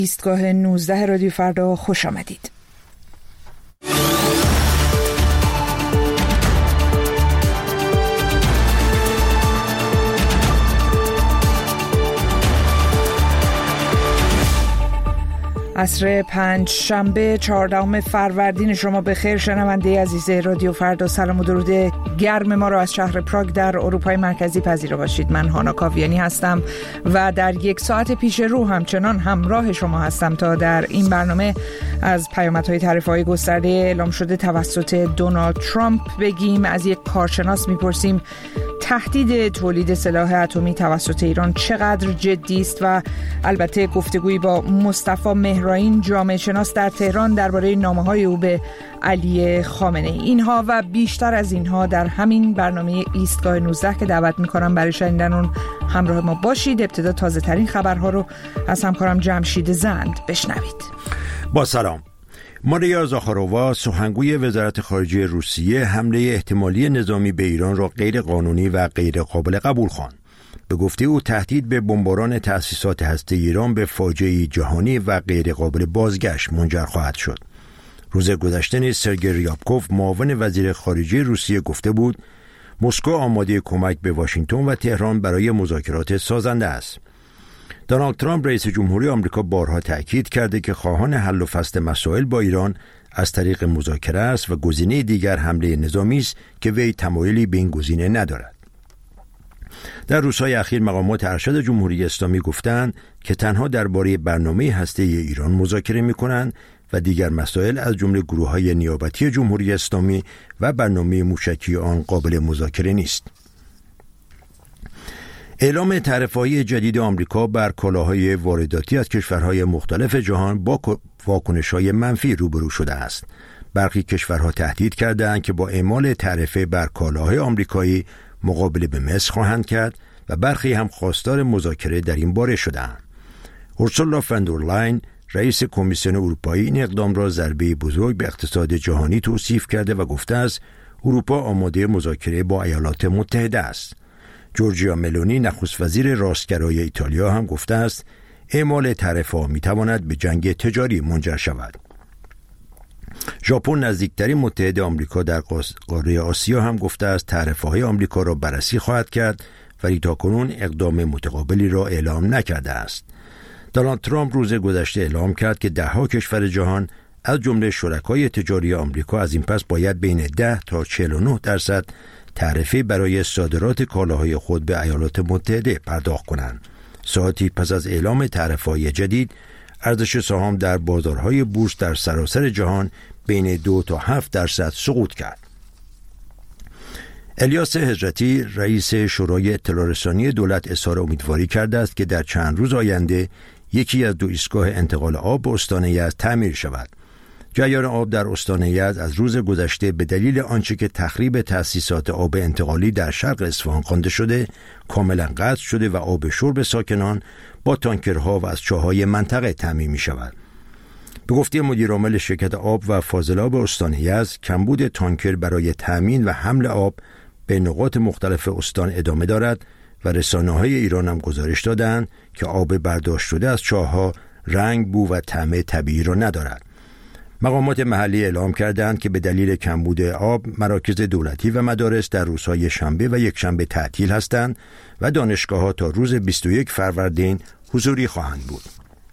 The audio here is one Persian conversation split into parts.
ایستگاه 19 رادیو فردا خوش آمدید. عصر پنجشنبه 14 فروردین شما بخیر. شنونده عزیز رادیو فردا، سلام و درود گرم ما را از شهر پراگ در اروپای مرکزی پذیرا باشید. من هانا کاویانی هستم و در یک ساعت پیش رو همچنان همراه شما هستم تا در این برنامه از پیامدهای تعرفه‌های گسترده اعلام شده توسط دونالد ترامپ بگیم. از یک کارشناس میپرسیم تهدید تولید سلاح اتمی توسط ایران چقدر جدی است و البته گفتگویی با مصطفی مهرائین جامعه شناس در تهران درباره نامه‌های او به علی خامنه‌ای. اینها و بیشتر از اینها در همین برنامه ایستگاه 19 که دعوت می‌کنم برای شنیدن اون همراه ما باشید. ابتدا تازه ترین خبرها رو از همکارم جمشید زند بشنوید. با سلام. ماریا زاخارووا سخنگوی وزارت خارجه روسیه حمله احتمالی نظامی به ایران را غیر قانونی و غیر قابل قبول خواند. به گفته او تهدید به بمباران تأسیسات هسته ایران به فاجعه جهانی و غیر قابل بازگشت منجر خواهد شد. روز گذشته نیز سرگئی ریابکوف معاون وزیر خارجه روسیه گفته بود مسکو آماده کمک به واشنگتن و تهران برای مذاکرات سازنده است. دونالد ترامپ رئیس جمهوری آمریکا بارها تأکید کرده که خواهان حل و فصل مسائل با ایران از طریق مذاکره است و گزینه دیگر حمله نظامی است که وی تمایلی به این گزینه ندارد. در روزهای اخیر مقامات ارشد جمهوری اسلامی گفتند که تنها درباره برنامه هسته ایران مذاکره می‌کنند و دیگر مسائل از جمله گروه‌های نیابتی جمهوری اسلامی و برنامه موشکی آن قابل مذاکره نیست. اعلام تعرفه‌های جدید آمریکا بر کالاهای وارداتی از کشورهای مختلف جهان با واکنش‌های منفی روبرو شده است. برخی کشورها تهدید کردند که با اعمال تعرفه بر کالاهای آمریکایی مقابله به مصر خواهند کرد و برخی هم خواستار مذاکره در این باره شدند. اورسولا فون در لاین رئیس کمیسیون اروپایی این اقدام را ضربه بزرگ به اقتصاد جهانی توصیف کرده و گفته است اروپا آماده مذاکره با ایالات متحده است. جورجیا ملونی نخست وزیر راستگرای ایتالیا هم گفته است اعمال تعرفه‌ها می‌تواند به جنگ تجاری منجر شود. ژاپن نزدیکترین متحد آمریکا در قاره آسیا هم گفته است تعرفه‌های آمریکا را بررسی خواهد کرد ولی تاکنون اقدام متقابلی را اعلام نکرده است. دونالد ترامپ روز گذشته اعلام کرد که ده‌ها کشور جهان از جمله شرکای تجاری آمریکا از این پس باید بین 10 تا 49% تعرفه برای صادرات کالاهای خود به ایالات متحده پرداخت کنند. ساعتی پس از اعلام تعرفه‌های جدید ارزش سهام در بازارهای بورس در سراسر جهان بین 2 تا 7% سقوط کرد. الیاس حضرتی رئیس شورای اطلاع رسانی دولت اظهار امیدواری کرده است که در چند روز آینده یکی از 2 ایستگاه انتقال آب به استان یزد تعمیر شود. جریان آب در استان یزد از روز گذشته به دلیل آنچه که تخریب تأسیسات آب انتقالی در شرق اصفهان خوانده شده کاملا قطع شده و آب شرب ساکنان با تانکرها و از چاه‌های منطقه تامین می‌شود. به گفته مدیر عامل شرکت آب و فاضلاب استان یزد کمبود تانکر برای تامین و حمل آب به نقاط مختلف استان ادامه دارد و رسانه‌های ایران هم گزارش دادند که آب برداشت شده از چاه‌ها رنگ، بو و طعم طبیعی را ندارد. مقامات محلی اعلام کردند که به دلیل کمبود آب مراکز دولتی و مدارس در روزهای شنبه و یکشنبه تعطیل هستند و دانشگاه‌ها تا روز 21 فروردین حضوری خواهند بود.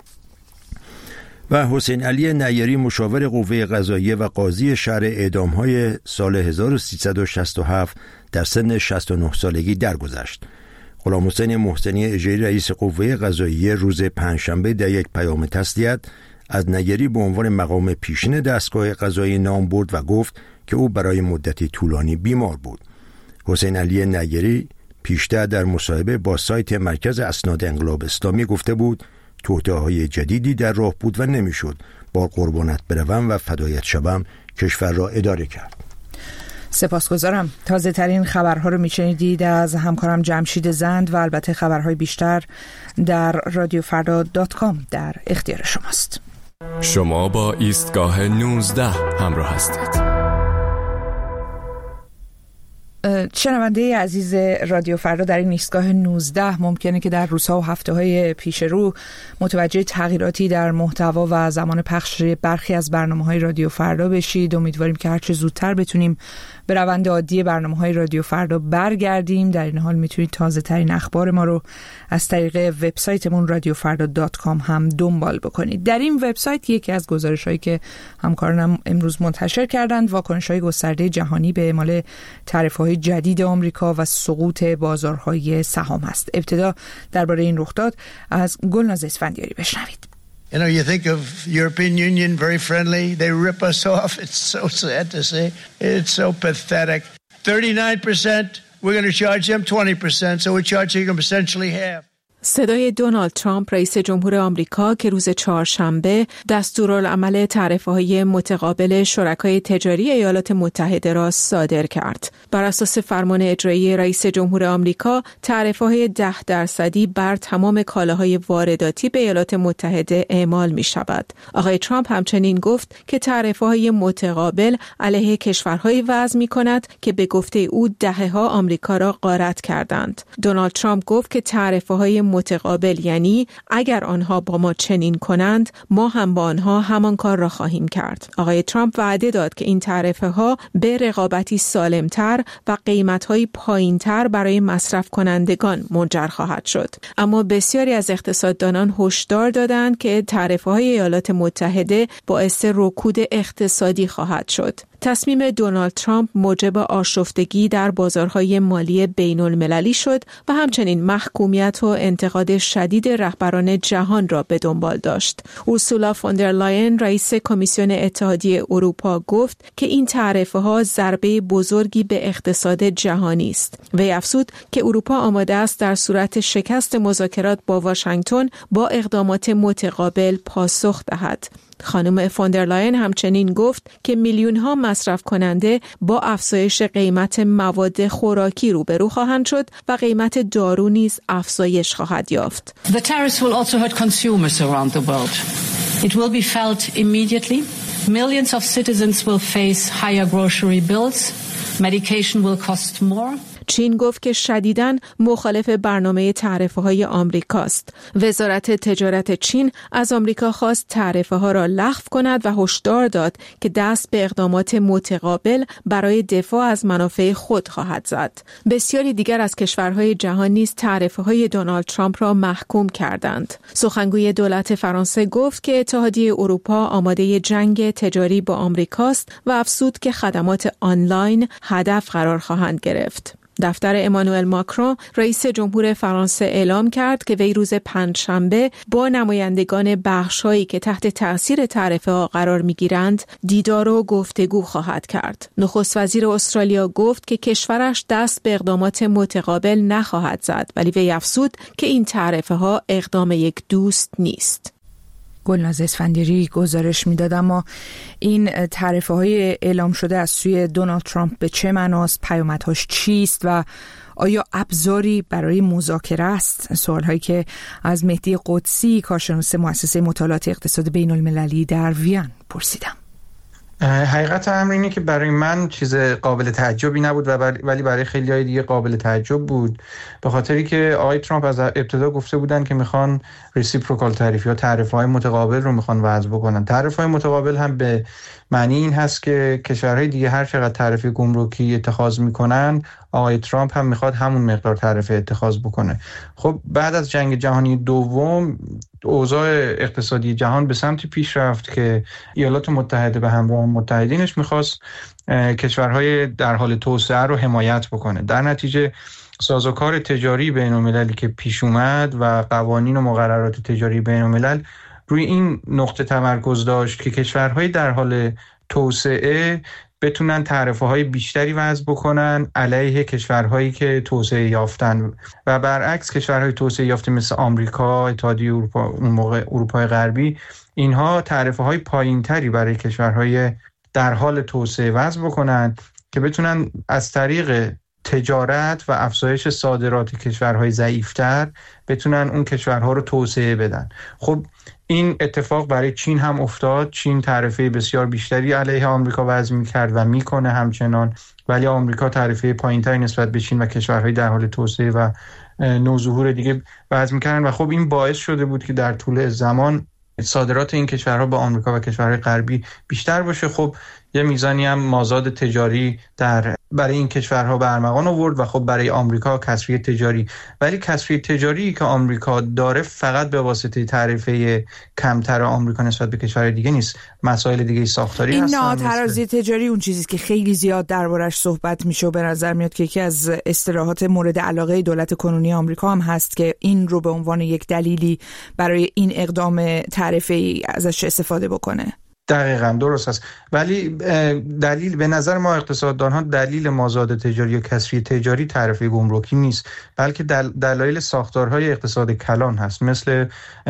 و حسین علی نیری مشاور قوه قضاییه و قاضی شرع اعدام‌های سال 1367 در سن 69 سالگی درگذشت. غلام حسین محسنی اژه‌ای رئیس قوه قضاییه روز پنجشنبه در یک پیام تسلیت از نیری به عنوان مقام پیشین دستگاه قضایی نام برد و گفت که او برای مدتی طولانی بیمار بود. حسین علی نیری پیشتر در مصاحبه با سایت مرکز اسناد انقلاب اسلامی گفته بود توطئه‌های جدیدی در راه بود و نمیشد با قربانت بروم و فدایت شوم کشور را اداره کرد. سپاسگزارم. تازه ترین خبرها رو میشنیدید از همکارم جمشید زند و البته خبرهای بیشتر در radiofrda.com در اختیار شماست. شما با ایستگاه 19 همراه هستید. شنونده عزیز رادیو فردا در این ایستگاه 19 ممکنه که در روزها و هفته‌های پیش رو متوجه تغییراتی در محتوا و زمان پخش برخی از برنامه‌های رادیو فردا بشید. امیدواریم که هرچه زودتر بتونیم به روند عادی برنامه‌های رادیو فردا برگردیم. در این حال میتونید تازه‌ترین اخبار ما رو از طریق وبسایتمون radiofarda.com هم دنبال بکنید. در این وبسایت یکی از گزارش‌هایی که همکارانم امروز منتشر کردند واکنش‌های گسترده جهانی به اعمال تعرفه‌های جدید آمریکا و سقوط بازارهای سهام است. ابتدا درباره این رخداد از گلناز اسفندیاری بشنوید. You know, you think of European Union, very friendly. They rip us off. It's so sad to say. It's so pathetic. 39%, we're going to charge them 20%, so we're charging them essentially half. صدای دونالد ترامپ رئیس جمهور آمریکا که روز چهارشنبه دستورالعمل تعرفه‌های متقابل شرکای تجاری ایالات متحده را صادر کرد. بر اساس فرمان اجرایی رئیس جمهور آمریکا، تعرفه‌های 10% بر تمام کالاهای وارداتی به ایالات متحده اعمال می‌شود. آقای ترامپ همچنین گفت که تعرفه‌های متقابل علیه کشورهایی وضع می‌کند که به گفته او دهه‌ها آمریکا را غارت کردند. دونالد ترامپ گفت که تعرفه‌های متقابل یعنی اگر آنها با ما چنین کنند ما هم با آنها همان کار را خواهیم کرد. آقای ترامپ وعده داد که این تعرفه ها به رقابتی سالمتر و قیمت‌های پایینتر برای مصرف کنندگان منجر خواهد شد. اما بسیاری از اقتصاددانان هشدار دادند که تعرفه های ایالات متحده باعث رکود اقتصادی خواهد شد. تصمیم دونالد ترامپ موجب آشفتگی در بازارهای مالی بین المللی شد و همچنین محکومیت و انتقاد شدید رهبران جهان را به دنبال داشت. اورسولا فوندر لاین رئیس کمیسیون اتحادیه اروپا گفت که این تعرفه ها ضربه بزرگی به اقتصاد جهانی است. وی افزود که اروپا آماده است در صورت شکست مذاکرات با واشنگتن با اقدامات متقابل پاسخ دهد. خانم فوندر لاین همچنین گفت که میلیون‌ها مصرف کننده با افزایش قیمت مواد خوراکی روبرو خواهند شد و قیمت دارو نیز افزایش خواهد یافت. The tariffs will also hurt consumers around the world. It will be felt immediately. Millions of citizens will face higher grocery bills. Medication will cost more. چین گفت که شدیداً مخالف برنامه تعرفه‌های آمریکاست. وزارت تجارت چین از آمریکا خواست تعرفه‌ها را لغو کند و هشدار داد که دست به اقدامات متقابل برای دفاع از منافع خود خواهد زد. بسیاری دیگر از کشورهای جهان نیز تعرفه‌های دونالد ترامپ را محکوم کردند. سخنگوی دولت فرانسه گفت که اتحادیه اروپا آماده جنگ تجاری با آمریکاست و افزود که خدمات آنلاین هدف قرار خواهند گرفت. دفتر امانوئل ماکرون رئیس جمهور فرانسه اعلام کرد که وی روز پنجشنبه با نمایندگان بخش‌هایی که تحت تأثیر تعرفه‌ها قرار می‌گیرند دیدار و گفتگو خواهد کرد. نخست وزیر استرالیا گفت که کشورش دست به اقدامات متقابل نخواهد زد، ولی وی افزود که این تعرفه‌ها اقدام یک دوست نیست. گلناز اسفندیاری گزارش میداد. اما این تعرفه‌های اعلام شده از سوی دونالد ترامپ به چه معناست؟ پیامدهاش چیست و آیا ابزاری برای مذاکره است؟ سوالهایی که از مهدی قدسی کارشناس مؤسسه مطالعات اقتصاد بین المللی در وین پرسیدم. حقیقت امر اینه که برای من چیز قابل تعجبی نبود ولی برای خیلی‌های دیگه قابل تعجب بود، به خاطری که آقای ترامپ از ابتدا گفته بودن که میخوان ریسیپروکال تعریف یا تعرفه‌های متقابل رو میخوان وضع بکنن. تعرفه‌های متقابل هم به معنی این هست که کشورهای دیگه هر چقدر تعرفه گمرکی اتخاذ میکنن آقای ترامپ هم میخواد همون مقدار تعرفه اتخاذ بکنه. خب بعد از جنگ جهانی دوم اوضاع اقتصادی جهان به سمتی پیش رفت که ایالات متحده به همراه متحدینش میخواست کشورهای در حال توسعه رو حمایت بکنه. در نتیجه سازوکار تجاری بین المللی که پیش اومد و قوانین و مقررات تجاری بین الملل روی این نقطه تمرکز داشت که کشورهای در حال توسعه بتونن تعرفه‌های بیشتری وضع بکنن علیه کشورهایی که توسعه یافتن و برعکس کشورهای توسعه یافته مثل آمریکا، اتحادیه اروپا، اون موقع اروپای غربی، اینها تعرفه‌های پایینتری برای کشورهای در حال توسعه وضع بکنن که بتونن از طریق تجارت و افزایش صادرات کشورهای ضعیفتر بتونن اون کشورها رو توسعه بدن. خب این اتفاق برای چین هم افتاد. چین تعرفه بسیار بیشتری علیه آمریکا وضع می‌کرد و میکنه همچنان، ولی آمریکا تعرفه پایین‌تری نسبت به چین و کشورهای در حال توسعه و نوظهور دیگه وضع می‌کردن و خب این باعث شده بود که در طول زمان صادرات این کشورها به آمریکا و کشورهای غربی بیشتر باشه. خب یه میزانی هم مازاد تجاری برای این کشورها به ارمغان آورد و خب برای آمریکا کسری تجاری، ولی کسری تجاری که آمریکا داره فقط به واسطه تعرفه کمتر آمریکا نسبت به کشورهای دیگه نیست، مسائل دیگه ساختاری هستن. این ناترازی تجاری اون چیزی که خیلی زیاد دربارش صحبت میشه و به نظر میاد که یکی از اصطلاحات مورد علاقه دولت کنونی آمریکا هم هست که این رو به عنوان یک دلیلی برای این اقدام تعرفه‌ای ازش استفاده بکنه. دقیقاً درست است، ولی دلیل به نظر ما اقتصاددان‌ها دلیل مازاد تجاری یا کسری تجاری تعرفه گمرکی نیست، بلکه دلایل ساختارهای اقتصاد کلان هست، مثل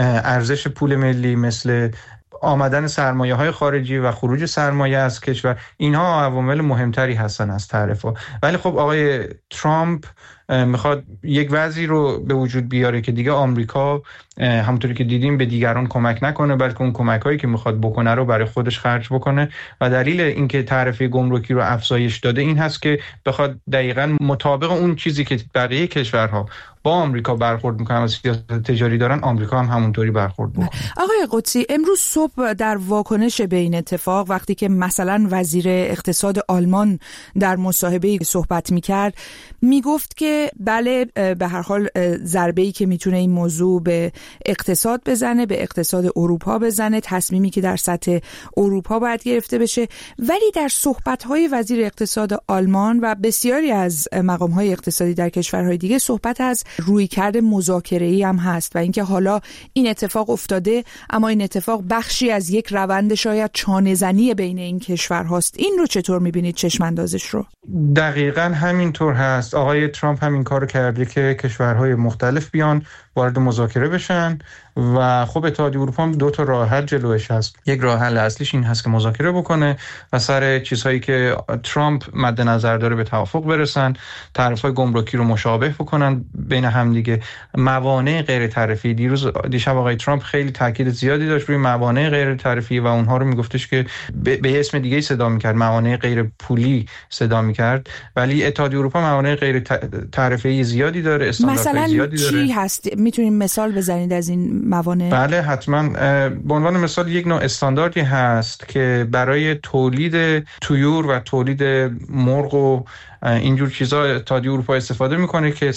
ارزش پول ملی، مثل آمدن سرمایه‌های خارجی و خروج سرمایه از کشور. اینها عوامل مهمتری هستن از تعرفه. ولی خب آقای ترامپ میخواد یک وضعی رو به وجود بیاره که دیگه آمریکا همونطوری که دیدیم به دیگران کمک نکنه، بلکه اون کمک‌هایی که میخواد بکنه رو برای خودش خرج بکنه و دلیل اینکه تعرفه گمرکی رو افزایش داده این هست که بخواد دقیقاً مطابق اون چیزی که بقیه کشورها با آمریکا برخورد میکنن و سیاست تجاری دارن، آمریکا هم همونطوری برخورد بکنه. آقای قدسی، امروز صبح در واکنش به این اتفاق وقتی که مثلا وزیر اقتصاد آلمان در مصاحبه‌ای صحبت میکرد میگفت که بله به هر حال ضربه‌ای که میتونه این موضوع به اقتصاد بزنه، به اقتصاد اروپا بزنه، تصمیمی که در سطح اروپا باید گرفته بشه، ولی در صحبت‌های وزیر اقتصاد آلمان و بسیاری از مقام‌های اقتصادی در کشورهای دیگه صحبت از رویکرد مذاکره‌ای هم هست و اینکه حالا این اتفاق افتاده اما این اتفاق بخشی از یک روند شاید چانه‌زنی بین این کشورهاست. این رو چطور می‌بینید چشم‌اندازش رو؟ دقیقاً همینطور هست. آقای ترامپ همین کارو کرده که کشورهای مختلف بیان وارد مذاکره بشن و خب اتحادیه اروپا هم دو تا راه حل جلوش هست. یک راه حل اصلیش این هست که مذاکره بکنه و سر چیزهایی که ترامپ مد نظر داره به توافق برسن، تعرفه‌های گمرکی رو مشابه بکنن بین هم دیگه. موانع غیر تعرفی، دیشب آقای ترامپ خیلی تاکید زیادی داشت روی موانع غیر تعرفی و اونها رو میگفتش که به اسم دیگه‌ای صدا می‌کرد، موانع غیر پولی صدا می‌کرد، ولی اتحادیه اروپا موانع غیر تعرفی زیادی داره، استانداردهای زیادی داره. مثلا چی هست؟ میتونیم مثال بزنید از این موانع؟ بله حتما. به عنوان مثال یک نوع استانداردی هست که برای تولید طیور و تولید مرغ و اینجور چیزا اتحادیه اروپا استفاده میکنه که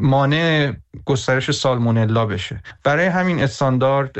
مانع گسترش سالمونلا بشه. برای همین استاندارد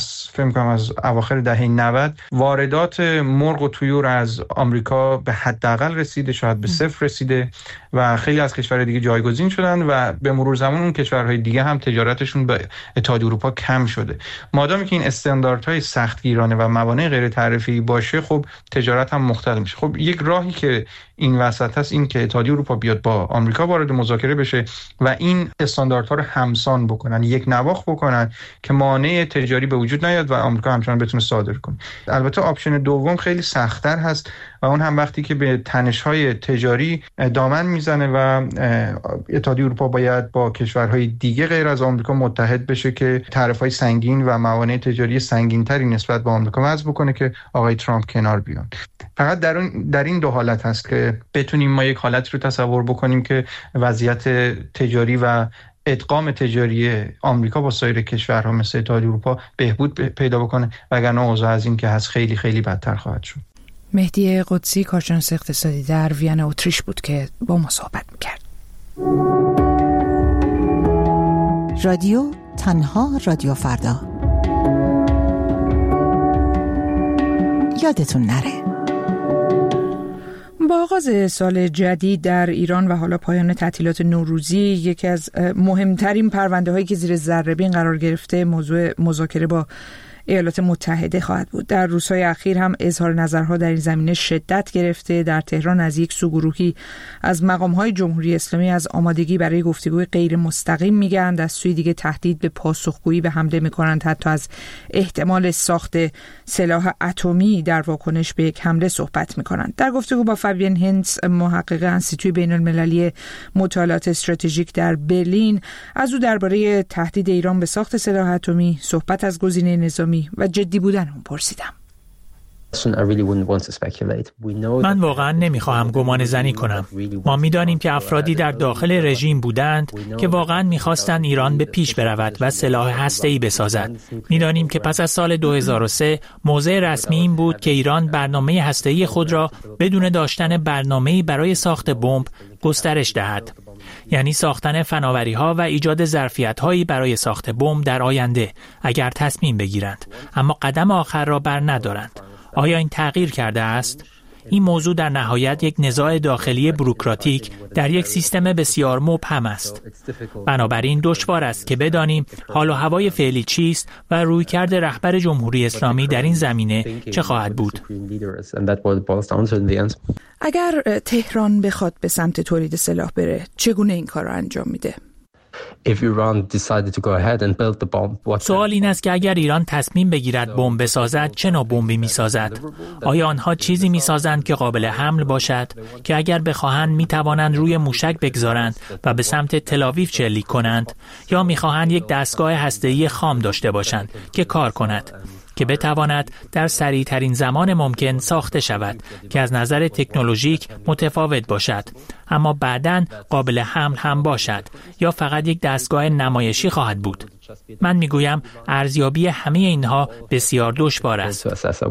از اواخر دهه 90 واردات مرغ و طیور از آمریکا به حداقل رسیده، شاید به صفر رسیده و خیلی از کشورهای دیگه جایگزین شدن و به مرور زمان اون کشورهای دیگه هم تجارتشون به اتحادیه اروپا کم شده. مادامی که این استانداردهای سختگیرانه و موانع غیر تعرفی باشه، خب تجارت هم مختل میشه. خب یک راهی که این وسط هست این که اتحادیه اروپا بیاد با آمریکا وارد مذاکره بشه و این استانداردها رو همسان بکنن، یک نواخت بکنن که مانع تجاری به وجود نیاد و آمریکا همچنان بتونه صادر کنه. البته آپشن دوم خیلی سخت‌تر هست و اون هم وقتی که به تنش‌های تجاری دامن میزنه و اتحادیه اروپا باید با کشورهای دیگه غیر از آمریکا متحد بشه که تعرفه‌های سنگین و موانع تجاری سنگین‌تری نسبت به آمریکا وضع بکنه که آقای ترامپ کنار بیان. فقط در این دو حالت هست که بتونیم ما یک حالت رو تصور بکنیم که وضعیت تجاری و ادغام تجاری آمریکا با سایر کشورها مثل اتحادیه اروپا بهبود پیدا بکنه، وگرنه اوضاع از این که هست خیلی خیلی بدتر خواهد شد. مهدی قدسی، کارشناس اقتصادی در وین اتریش بود که با ما صحبت می‌کرد. رادیو تنها رادیو فردا. یادتون نره با آغاز سال جدید در ایران و حالا پایان تعطیلات نوروزی، یکی از مهمترین پرونده هایی که زیر ذره‌بین قرار گرفته موضوع مذاکره با ایالات متحده خواهد بود. در روزهای اخیر هم اظهار نظرها در این زمینه شدت گرفته. در تهران از یک سو گروهی از مقام‌های جمهوری اسلامی از آمادگی برای گفتگوی غیر مستقیم میگن، از سوی دیگه تهدید به پاسخگویی به حمله میکنند، حتی از احتمال ساخت سلاح اتمی در واکنش به یک حمله صحبت میکنند. در گفتگو با فابین هینتز، محقق انستیتوی بین المللی مطالعات استراتژیک در برلین، از او درباره تهدید ایران به ساخت سلاح اتمی، صحبت از گزینه نظامی و جدی بودن اون پرسیدم. من واقعا نمیخواهم گمان زنی کنم. ما میدانیم که افرادی در داخل رژیم بودند که واقعا میخواستند ایران به پیش برود و سلاح هسته‌ای بسازد. میدانیم که پس از سال 2003 موضع رسمی این بود که ایران برنامه هسته‌ای خود را بدون داشتن برنامه‌ای برای ساخت بمب گسترش دهد. یعنی ساختن فناوری‌ها و ایجاد ظرفیت‌هایی برای ساخت بمب در آینده اگر تصمیم بگیرند، اما قدم آخر را بر ندارند. آیا این تغییر کرده است؟ این موضوع در نهایت یک نزاع داخلی بوروکراتیک در یک سیستم بسیار مبهم است. بنابراین دشوار است که بدانیم حال و هوای فعلی چیست و رویکرد رهبر جمهوری اسلامی در این زمینه چه خواهد بود. اگر تهران بخواد به سمت تولید سلاح بره، چگونه این کار را انجام میده؟ سوال این است که اگر ایران تصمیم بگیرد بمب بسازد، چه نوع بمبی میسازد؟ آیا آنها چیزی میسازند که قابل حمل باشد، که اگر بخواهند میتوانند روی موشک بگذارند و به سمت تل‌آویو شلیک کنند، یا میخواهند یک دستگاه هسته‌ای خام داشته باشند که کار کند، که بتواند در سریع‌ترین زمان ممکن ساخته شود، که از نظر تکنولوژیک متفاوت باشد اما بعداً قابل حمل هم باشد، یا فقط یک دستگاه نمایشی خواهد بود؟ من میگویم ارزیابی همه اینها بسیار دشوار است.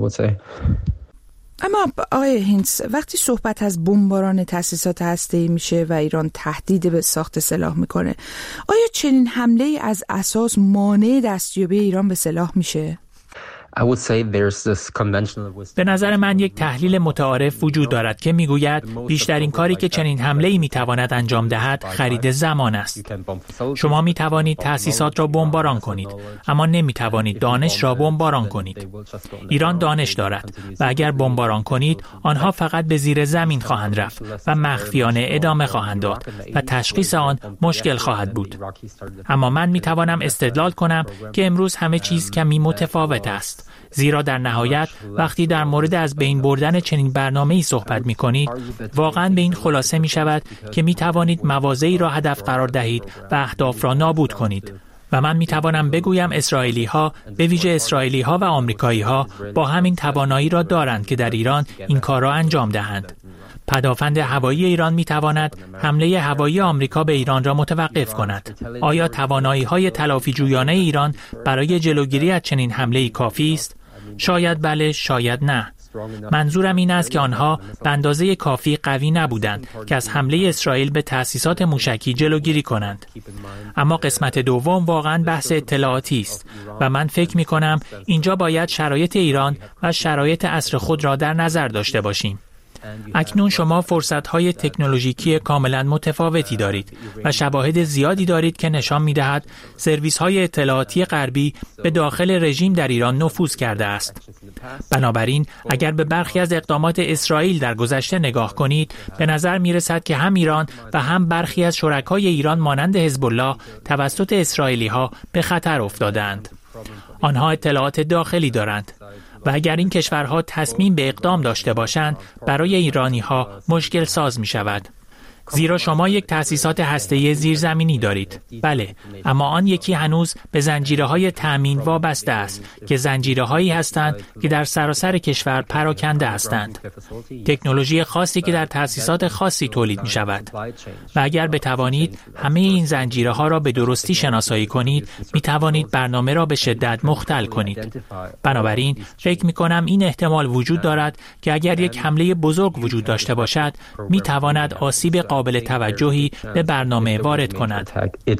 اما آقای هینتز، وقتی صحبت از بمباران تأسیسات هسته‌ای میشه و ایران تهدید به ساخت سلاح میکنه، آیا چنین حمله از اساس مانع دستیابی ایران به سلاح میشه؟ به نظر من یک تحلیل متعارف وجود دارد که میگوید بیشترین کاری که چنین حمله‌ای میتواند انجام دهد خرید زمان است. شما میتوانید تأسیسات را بمباران کنید، اما نمیتوانید دانش را بمباران کنید. ایران دانش دارد و اگر بمباران کنید، آنها فقط به زیر زمین خواهند رفت و مخفیانه ادامه خواهند داد و تشخیص آن مشکل خواهد بود. اما من میتوانم استدلال کنم که امروز همه چیز کمی متفاوت است. زیرا در نهایت وقتی در مورد از بین بردن چنین برنامه‌ای صحبت می‌کنید، واقعاً به این خلاصه می‌شود که می‌توانید مواضعی را هدف قرار دهید و اهداف را نابود کنید. و من می‌توانم بگویم اسرائیلی‌ها، به ویژه اسرائیلی‌ها و آمریکایی‌ها، با همین توانایی را دارند که در ایران این کار را انجام دهند. پدافند هوایی ایران می‌تواند حمله هوایی آمریکا به ایران را متوقف کند. آیا توانایی‌های تلافی‌جویانه ایران برای جلوگیری از چنین حمله‌ای کافی است؟ شاید بله، شاید نه. منظورم این است که آنها به اندازه کافی قوی نبودند که از حمله اسرائیل به تأسیسات موشکی جلوگیری کنند. اما قسمت دوم واقعاً بحث اطلاعاتی است و من فکر می‌کنم اینجا باید شرایط ایران و شرایط عصر خود را در نظر داشته باشیم. اکنون شما فرصت‌های تکنولوژیکی کاملا متفاوتی دارید و شواهد زیادی دارید که نشان می‌دهد سرویس‌های اطلاعاتی غربی به داخل رژیم در ایران نفوذ کرده است. بنابراین اگر به برخی از اقدامات اسرائیل در گذشته نگاه کنید، به نظر می‌رسد که هم ایران و هم برخی از شرکای ایران مانند حزب الله توسط اسرائیلی‌ها به خطر افتادند. آنها اطلاعات داخلی دارند و اگر این کشورها تصمیم به اقدام داشته باشند، برای ایرانی‌ها مشکل ساز می‌شود. زیرا شما یک تأسیسات هسته‌ای زیرزمینی دارید. بله، اما آن یکی هنوز به زنجیره‌های تأمین وابسته است که زنجیره‌هایی هستند که در سراسر کشور پراکنده هستند. تکنولوژی خاصی که در تأسیسات خاصی تولید می‌شود. و اگر بتوانید همه این زنجیره‌ها را به درستی شناسایی کنید، می‌توانید برنامه را به شدت مختل کنید. بنابراین فکر می‌کنم این احتمال وجود دارد که اگر یک حمله بزرگ وجود داشته باشد، می‌تواند آسیب قابل توجهی به برنامه وارد کند.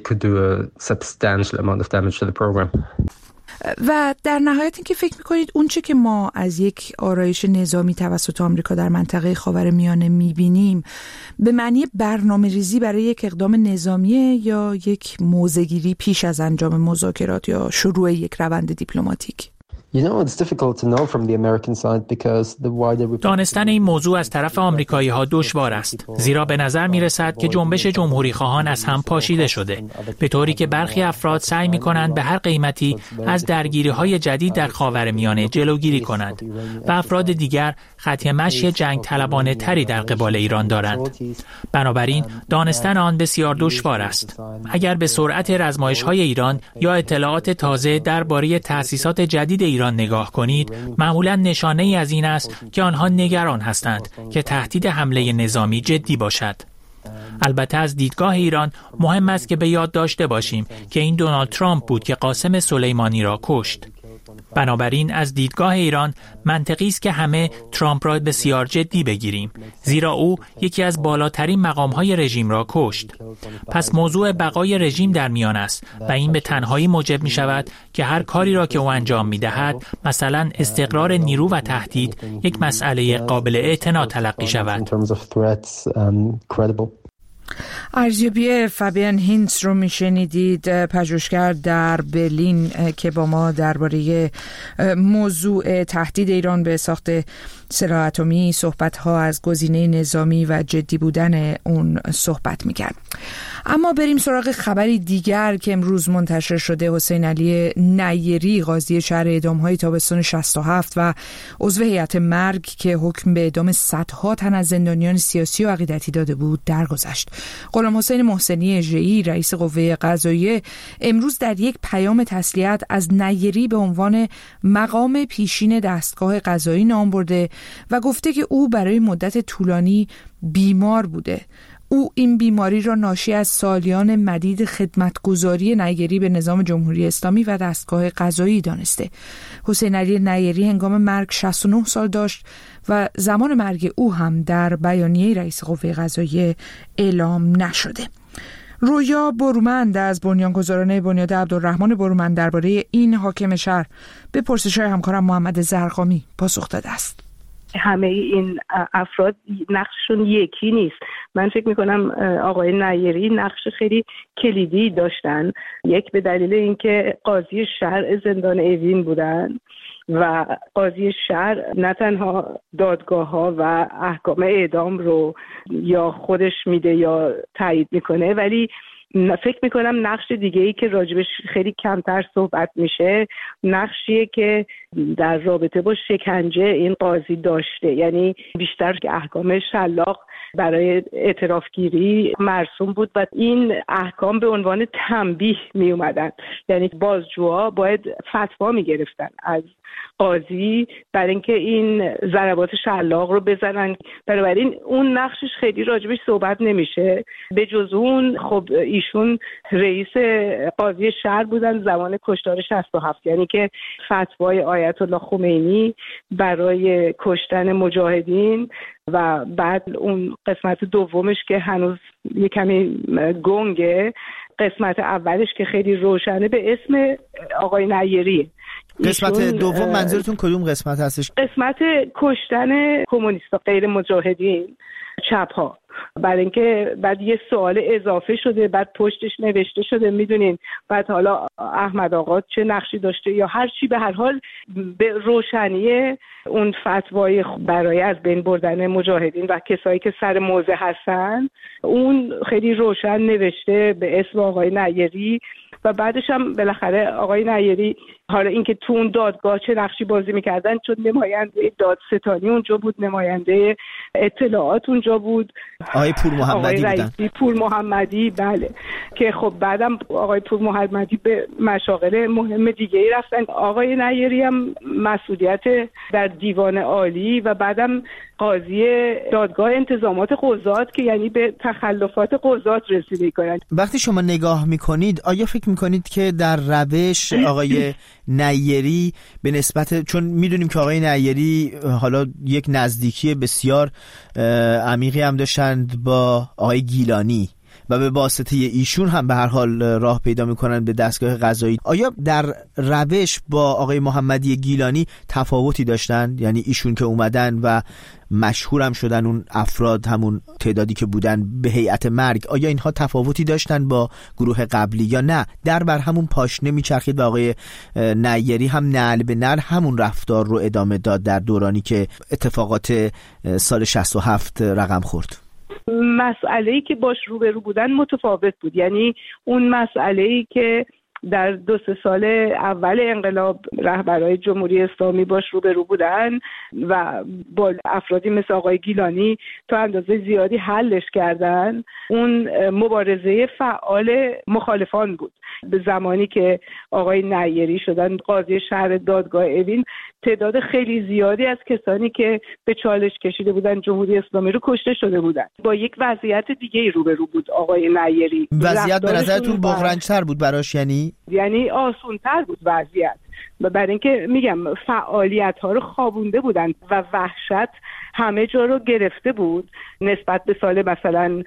و در نهایت این که فکر میکنید اون چه که ما از یک آرایش نظامی توسط آمریکا در منطقه خاورمیانه میبینیم به معنی برنامه ریزی برای یک اقدام نظامی یا یک موضع‌گیری پیش از انجام مذاکرات یا شروع یک روند دیپلماتیک؟ دانستن این موضوع از طرف آمریکایی‌ها دشوار است، زیرا به نظر می‌رسد که جنبش جمهوری‌خواهان از هم پاشیده شده، به طوری که برخی افراد سعی می‌کنند به هر قیمتی از درگیری‌های جدید در خاورمیانه جلوگیری کنند و افراد دیگر خط مشی جنگ طلبانه تری در قبال ایران دارند. بنابراین دانستن آن بسیار دشوار است. اگر به سرعت رزمایش‌های ایران یا اطلاعات تازه درباره تأسیسات جدید ایران نگاه کنید، معمولاً نشانه‌ای از این است که آنها نگران هستند که تهدید حمله نظامی جدی باشد. البته از دیدگاه ایران مهم است که به یاد داشته باشیم که این دونالد ترامپ بود که قاسم سلیمانی را کشت. بنابراین از دیدگاه ایران منطقی است که همه ترامپ را بسیار جدی بگیریم، زیرا او یکی از بالاترین مقام‌های رژیم را کشت. پس موضوع بقای رژیم در میان است و این به تنهایی موجب می شود که هر کاری را که او انجام می دهد، مثلا استقرار نیرو و تهدید، یک مسئله قابل اعتنا تلقی شود. ارزیابی فابین هینتس رو میشنیدید، پژوهشگر در برلین که با ما درباره موضوع تهدید ایران به ساخت سلاح اتمی، صحبت‌ها از گزینه نظامی و جدی بودن اون صحبت می‌کرد. اما بریم سراغ خبری دیگر که امروز منتشر شده. حسین علی نیری، قاضی شهر اعدام‌های تابستان 67 و عضو هیئت مرگ که حکم به اعدام صدها تن از زندانیان سیاسی و عقیدتی داده بود، درگذشت. غلام حسین محسنی اژه‌ای، رئیس قوه قضاییه، امروز در یک پیام تسلیت از نیری به عنوان مقام پیشین دستگاه قضایی نام برده و گفته که او برای مدت طولانی بیمار بوده. او این بیماری را ناشی از سالیان مدید خدمتگزاری نیری به نظام جمهوری اسلامی و دستگاه قضایی دانسته. حسین علی نیری هنگام مرگ 69 سال داشت و زمان مرگ او هم در بیانیه رئیس قوه قضاییه اعلام نشده. رویا برومند از بنیانگذاران بنیاد عبدالرحمن برومند درباره این حاکم شهر به پرسش‌های همکارم محمد زرقامی پاسخ داده است. همه این افراد نقششون یکی نیست. من فکر میکنم آقای نیری نقش خیلی کلیدی داشتن. یک به دلیل اینکه قاضی شرع زندان اوین بودن و قاضی شرع نه تنها دادگاه‌ها و احکام اعدام رو یا خودش میده یا تایید میکنه، ولی فکر میکنم نقش دیگه ای که راجبش خیلی کمتر صحبت میشه، نقشیه که در رابطه با شکنجه این قاضی داشته. یعنی بیشتر که احکام شلاق برای اعترافگیری مرسوم بود و این احکام به عنوان تنبیه می اومدن. یعنی بازجوها باید فتوا می گرفتن از قاضی برای اینکه این ضربات شلاق رو بزنن. بنابراین اون نقشش خیلی راجبش صحبت نمیشه. به جز اون خب ایشون رئیس قاضی شهر بودن زمان کشتار 67، یعنی که فتوای آیت الله خمینی برای کشتن مجاهدین و بعد اون قسمت دومش که هنوز یه کمی گنگه، قسمت اولش که خیلی روشنه به اسم آقای نیری. قسمت دوم منظورتون کدوم قسمت هستش؟ قسمت کشتن کمونیستا غیر مجاهدین، چپ ها. برای اینکه بعد یه سوال اضافه شده، بعد پشتش نوشته شده میدونین، بعد حالا احمد آقا چه نقشی داشته یا هر چی، به هر حال به روشنی اون فتوای برای از بین بردن مجاهدین و کسایی که سر موضع هستن، اون خیلی روشن نوشته به اسم آقای نیری. و بعدش هم بالاخره آقای نیری حالا اینکه تو اون دادگاه چه نقشی بازی میکردن، چون نماینده دادستانی اونجا بود، نماینده اطلاعات اونجا بود، آقای پور محمدی بودن. پور محمدی، بله، که خب بعدم آقای پور محمدی به مشاغل مهم دیگه ای رفتن. آقای نیری هم مسئولیت در دیوان عالی و بعدم قاضی دادگاه انتظامات قضات که یعنی به تخلفات قضات رسیدگی کنند. وقتی شما نگاه میکنید آیا فکر میکنید که در روش آقای نیری به نسبت، چون میدونیم که آقای نیری حالا یک نزدیکی بسیار عمیقی هم داشتند با آقای گیلانی و به واسطه ایشون هم به هر حال راه پیدا میکنن به دستگاه قضایی. آیا در روش با آقای محمدی گیلانی تفاوتی داشتن؟ یعنی ایشون که اومدن و مشهورم شدن اون افراد، همون تعدادی که بودن به هیئت مرگ، آیا اینها تفاوتی داشتن با گروه قبلی یا نه در بر همون پاشنه میچرخید و آقای نیری هم نعل به نعل همون رفتار رو ادامه داد در دورانی که اتفاقات سال 67 رقم خورد؟ مسئله‌ای که باش روبرو بودن متفاوت بود. یعنی اون مسئله‌ای که در 2-3 سال اول انقلاب رهبرای جمهوری اسلامی باش روبرو بودن و با افرادی مثل آقای گیلانی تا اندازه زیادی حلش کردن، اون مبارزه فعال مخالفان بود. به زمانی که آقای نیری شدن قاضی شهر دادگاه اوین، تعداد خیلی زیادی از کسانی که به چالش کشیده بودن جمهوری اسلامی رو کشته شده بودن. با یک وضعیت دیگه روبرو بود آقای نیری. وضعیت به نظرتون بغرنج‌تر بود براش؟ یعنی آسون‌تر بود وضعیت، برای اینکه میگم فعالیت‌ها رو خوابونده بودن و وحشت همه جا رو گرفته بود نسبت به سال مثلا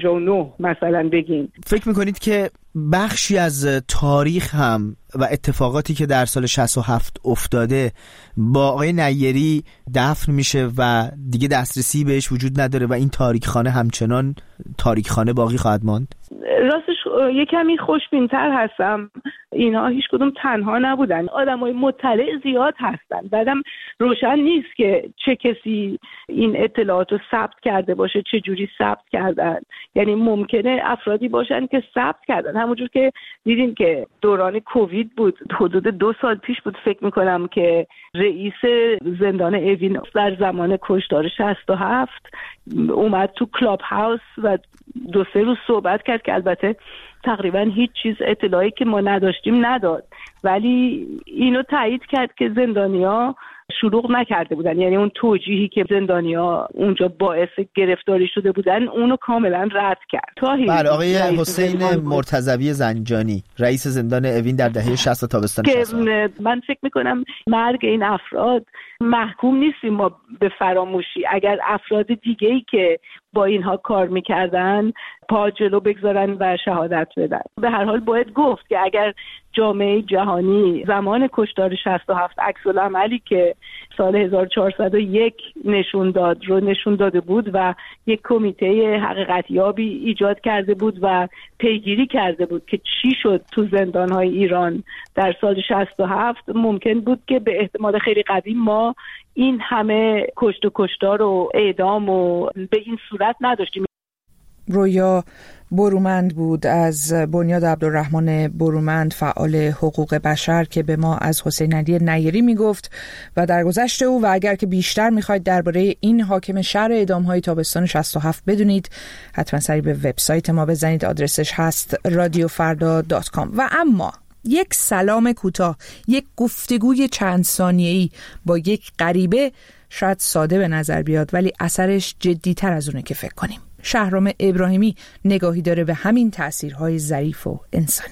59 مثلا بگیم. فکر میکنید که بخشی از تاریخ هم و اتفاقاتی که در سال 67 افتاده با آقای نیری دفن میشه و دیگه دسترسی بهش وجود نداره و این تاریخخانه همچنان تاریخخانه باقی خواهد ماند؟ راستش یه کمی خوشبین‌تر هستم. اینها هیچ کدوم تنها نبودن، آدمای مطلع زیاد هستن. بعدم روشن نیست که چه کسی این اطلاعات رو ثبت کرده باشه، چه جوری ثبت کردن. یعنی ممکنه افرادی باشن که ثبت کردن، همونجور که دیدیم که دوران کووید بود، حدود 2 سال پیش بود فکر میکنم که رئیس زندان اوین در زمان کشتار 67 اومد تو کلاب هاوس و 2-3 روز صحبت کرد که البته تقریبا هیچ چیز اطلاعی که ما نداشتیم نداد، ولی اینو تایید کرد که زندانیا شلوغ نکرده بودن. یعنی اون توجیهی که زندانیا اونجا باعث گرفتاری شده بودن اونو کاملا رد کرد. بله، آقای حسین مرتضوی زنجانی رئیس زندان اوین در دهه 60 تابستان 60. من فکر میکنم مرگ این افراد محکوم نیستیم ما به فراموشی. اگر افراد دیگه‌ای که با اینها کار میکردن پا جلو بگذارن و شهادت بدن. به هر حال باید گفت که اگر جامعه جهانی زمان کشتار 67 عکس‌العملی که سال 1401 نشون داده بود و یک کمیته حقیقتیابی ایجاد کرده بود و پیگیری کرده بود که چی شد تو زندان‌های ایران در سال 67، ممکن بود که به احتمال خیلی قوی ما این همه کشت و کشتار و اعدام و به این صورت نداشتیم. رویا برومند بود از بنیاد عبدالرحمن برومند، فعال حقوق بشر، که به ما از حسین علی نیری میگفت و در گذشته او. و اگر که بیشتر میخواید درباره این حاکم شهر اعدام‌های تابستان 67 بدونید، حتما سری به وبسایت ما بزنید، آدرسش هست radiofarda.com. و اما یک سلام کوتاه، یک گفتگوی چند ثانیه‌ای با یک غریبه شاید ساده به نظر بیاد، ولی اثرش جدی‌تر از اونه که فکر کنیم. شهرام ابراهیمی نگاهی داره به همین تأثیرهای ظریف و انسانی.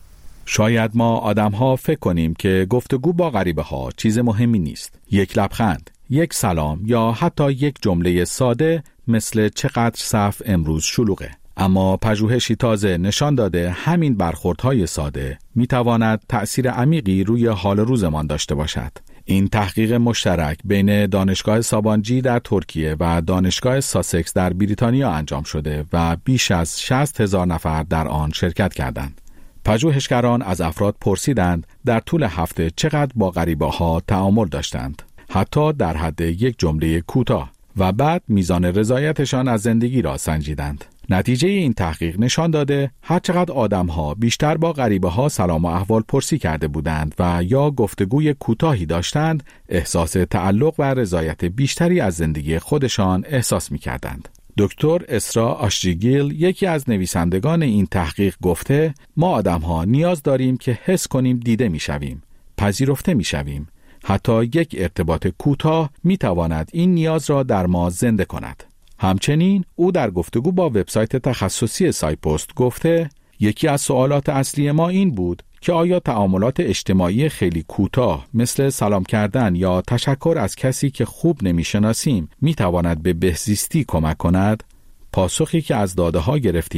شاید ما آدم‌ها فکر کنیم که گفتگو با غریبه‌ها چیز مهمی نیست. یک لبخند، یک سلام یا حتی یک جمله ساده مثل چقدر صف امروز شلوغه. اما پژوهشی تازه نشان داده همین برخوردهای ساده میتواند تأثیر عمیقی روی حال روزمان داشته باشد. این تحقیق مشترک بین دانشگاه سابانجی در ترکیه و دانشگاه ساسکس در بریتانیا انجام شده و بیش از 60,000 نفر در آن شرکت کردند. پژوهشگران از افراد پرسیدند در طول هفته چقدر با غریبه‌ها تعامل داشتند، حتی در حد یک جمله کوتاه، و بعد میزان رضایتشان از زندگی را سنجیدند. نتیجه این تحقیق نشان داده هرچقدر آدم‌ها بیشتر با غریبه‌ها سلام و احوال پرسی کرده بودند و یا گفتگوی کوتاهی داشتند، احساس تعلق و رضایت بیشتری از زندگی خودشان احساس می‌کردند. دکتر اسرا آشجیگیل، یکی از نویسندگان این تحقیق، گفته ما آدم‌ها نیاز داریم که حس کنیم دیده می‌شویم، پذیرفته می‌شویم. حتی یک ارتباط کوتاه می‌تواند این نیاز را در ما زنده کند. همچنین او در گفتگو با وبسایت تخصصی سایپوست گفته یکی از سوالات اصلی ما این بود که آیا تعاملات اجتماعی خیلی کوتاه مثل سلام کردن یا تشکر از کسی که خوب نمیشناسیم میتواند به بهزیستی کمک کند؟ پاسخی که از داده‌ها گرفتیم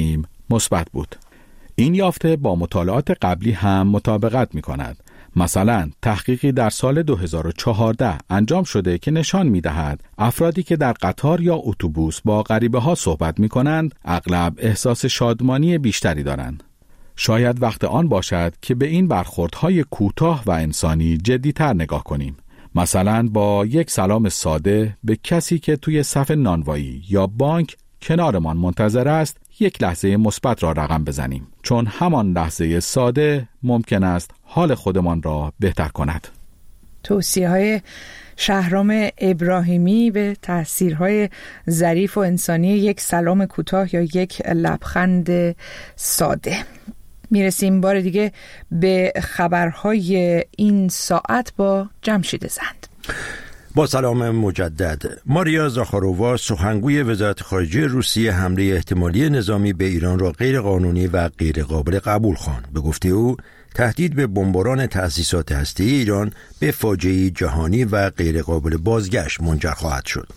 مثبت بود. این یافته با مطالعات قبلی هم مطابقت می‌کند. مثلا تحقیقی در سال 2014 انجام شده که نشان می‌دهد افرادی که در قطار یا اتوبوس با غریبه‌ها صحبت می‌کنند اغلب احساس شادمانی بیشتری دارند. شاید وقت آن باشد که به این برخوردهای کوتاه و انسانی جدی‌تر نگاه کنیم. مثلا با یک سلام ساده به کسی که توی صف نانوایی یا بانک کنارمان منتظر است یک لحظه مثبت را رقم بزنیم، چون همان لحظه ساده ممکن است حال خودمان را بهتر کند. توصیه‌های شهرام ابراهیمی به تأثیرهای ظریف و انسانی یک سلام کوتاه یا یک لبخند ساده. میرسیم بار دیگه به خبرهای این ساعت با جمشید زند. با سلام مجدد. ماریا زاخارووا سخنگوی وزارت خارجه روسیه حمله احتمالی نظامی به ایران را غیر قانونی و غیر قابل قبول خواند. به گفته او تهدید به بمباران تأسیسات هسته‌ای ایران به فاجعه‌ای جهانی و غیر قابل بازگشت منجر خواهد شد.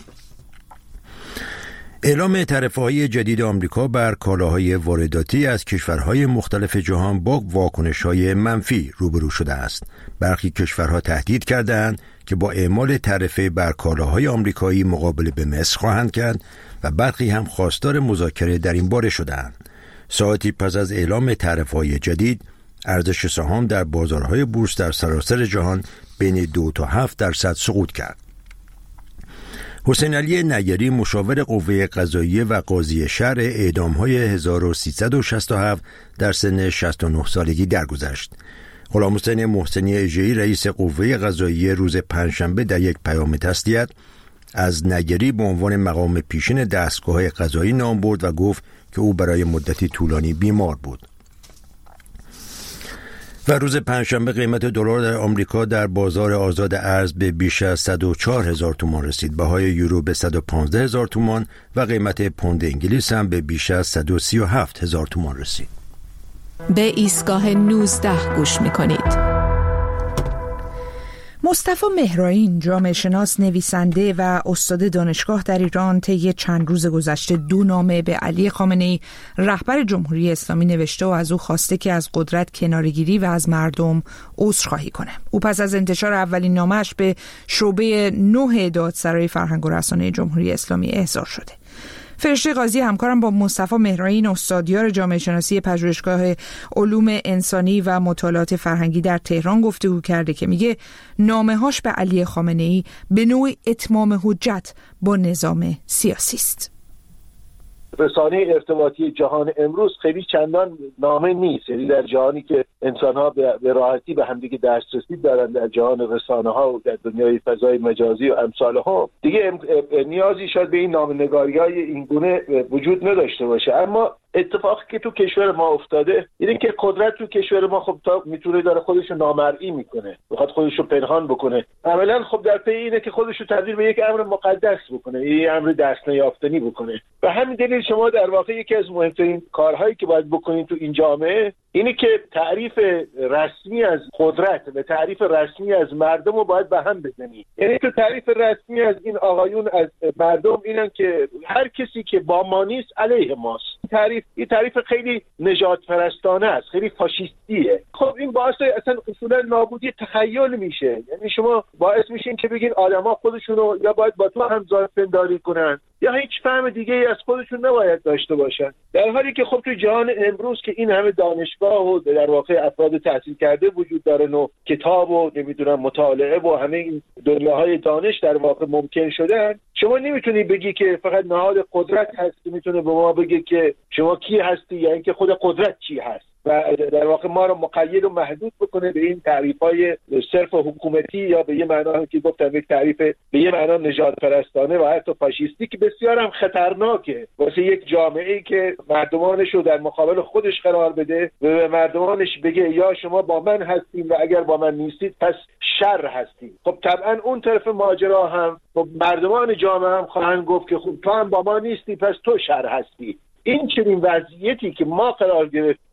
اعلام تعرفه‌های جدید آمریکا بر کالاهای وارداتی از کشورهای مختلف جهان با واکنش‌های منفی روبرو شده است. برخی کشورها تهدید کردند که با اعمال تعرفه بر کالاهای آمریکایی مقابله به مصر خواهند کرد و برخی هم خواستار مذاکره در این باره شدند. ساعتی پس از اعلام تعرفه‌های جدید، ارزش سهام در بازارهای بورس در سراسر جهان بین 2 تا 7% سقوط کرد. حسین علی نیری مشاور قوه قضاییه و قاضی شرع اعدام‌های 1367 در سن 69 سالگی درگذشت. غلامحسین محسنی اژه‌ای رئیس قوه قضاییه روز پنجشنبه در یک پیام تسلیت از نیری به عنوان مقام پیشین دستگاه قضایی نام برد و گفت که او برای مدتی طولانی بیمار بود. و روز پنجشنبه قیمت دلار در آمریکا در بازار آزاد ارز به بیش از 104,000 تومان رسید. بهای یورو به 115,000 تومان و قیمت پوند انگلیس هم به بیش از 137,000 تومان رسید. به ایستگاه 19 گوش می‌کنید. مصطفی مهرائین، جامعه شناس، نویسنده و استاد دانشگاه در ایران، طی چند روز گذشته 2 نامه به علی خامنه‌ای رهبر جمهوری اسلامی نوشته و از او خواسته که از قدرت کناره‌گیری و از مردم عذرخواهی کنه. او پس از انتشار اولین نامه‌اش به شعبه 9 دادسرای فرهنگ و رسانه جمهوری اسلامی احضار شده. فرشته قاضی همکارم با مصطفی مهرائین، استادیار جامعه شناسی پژوهشگاه علوم انسانی و مطالعات فرهنگی در تهران گفتگو کرده که میگه نامه‌هاش به علی خامنه‌ای به نوعی اتمام حجت با نظام سیاسی است. رسانه ارتباطی جهان امروز خیلی چندان نامه نیست، یعنی در جهانی که انسان‌ها به راحتی به همدیگه دسترسی دارن، در جهان رسانه‌ها و در دنیای فضای مجازی و امثالها، دیگه نیازی شاید به این نامه‌نگاری‌های این گونه وجود نداشته باشه. اما اتفاقی که تو کشور ما افتاده اینه که قدرت تو کشور ما خب تا میتونه داره خودشو نامرئی میکنه، میخواد خودشو پنهان بکنه. عملاً خب در پی اینه که خودشو تبدیل به یک امر مقدس بکنه، یک امر دست نیافتنی بکنه. و همین دلیل شما در واقع یکی از مهمترین کارهایی که باید بکنین تو این جامعه اینه که تعریف رسمی از قدرت و تعریف رسمی از مردم رو باید به هم بزنید. یعنی تو تعریف رسمی از این آقایون از مردم اینن که هر کسی که با ما نیست علیه ماست. این تعریف خیلی نژاد پرستانه است، خیلی فاشیستیه. خب این باعث اصلا اصولا نابودی تخیل میشه. یعنی شما باعث میشین که بگین آدما خودشونو یا باید با تو همزاد پنداری کنن یا هیچ فهم دیگه ای از خودشون نباید داشته باشن، در حالی که خب تو جهان امروز که این همه دانشگاه و در واقع افراد تحصیل کرده وجود دارن و کتاب و نمیدونم مطالعه و همه این دنیاهای دانش در واقع ممکن شدن، شما نمیتونی بگی که فقط نهاد قدرت هست که میتونه به ما بگه که شما کی هستی یا اینکه خود قدرت چی هست و در واقع ما رو مقید و محدود بکنه به این تعریف‌های صرف حکومتی یا به یه معنا که گفتم یک تعریف به یه معنا نژاد پرستانه و حتی فاشیستی که بسیار هم خطرناکه واسه یک جامعه‌ای که مردمانش رو در مقابل خودش قرار بده و به مردمانش بگه یا شما با من هستین و اگر با من نیستید پس شر هستین. خب طبعا اون طرف ماجرا هم خب مردمان جامعه هم خواهند گفت که خب تو هم با ما نیستی پس تو شر هستی. این چنین وضعیتی که ما قرار گرفتیم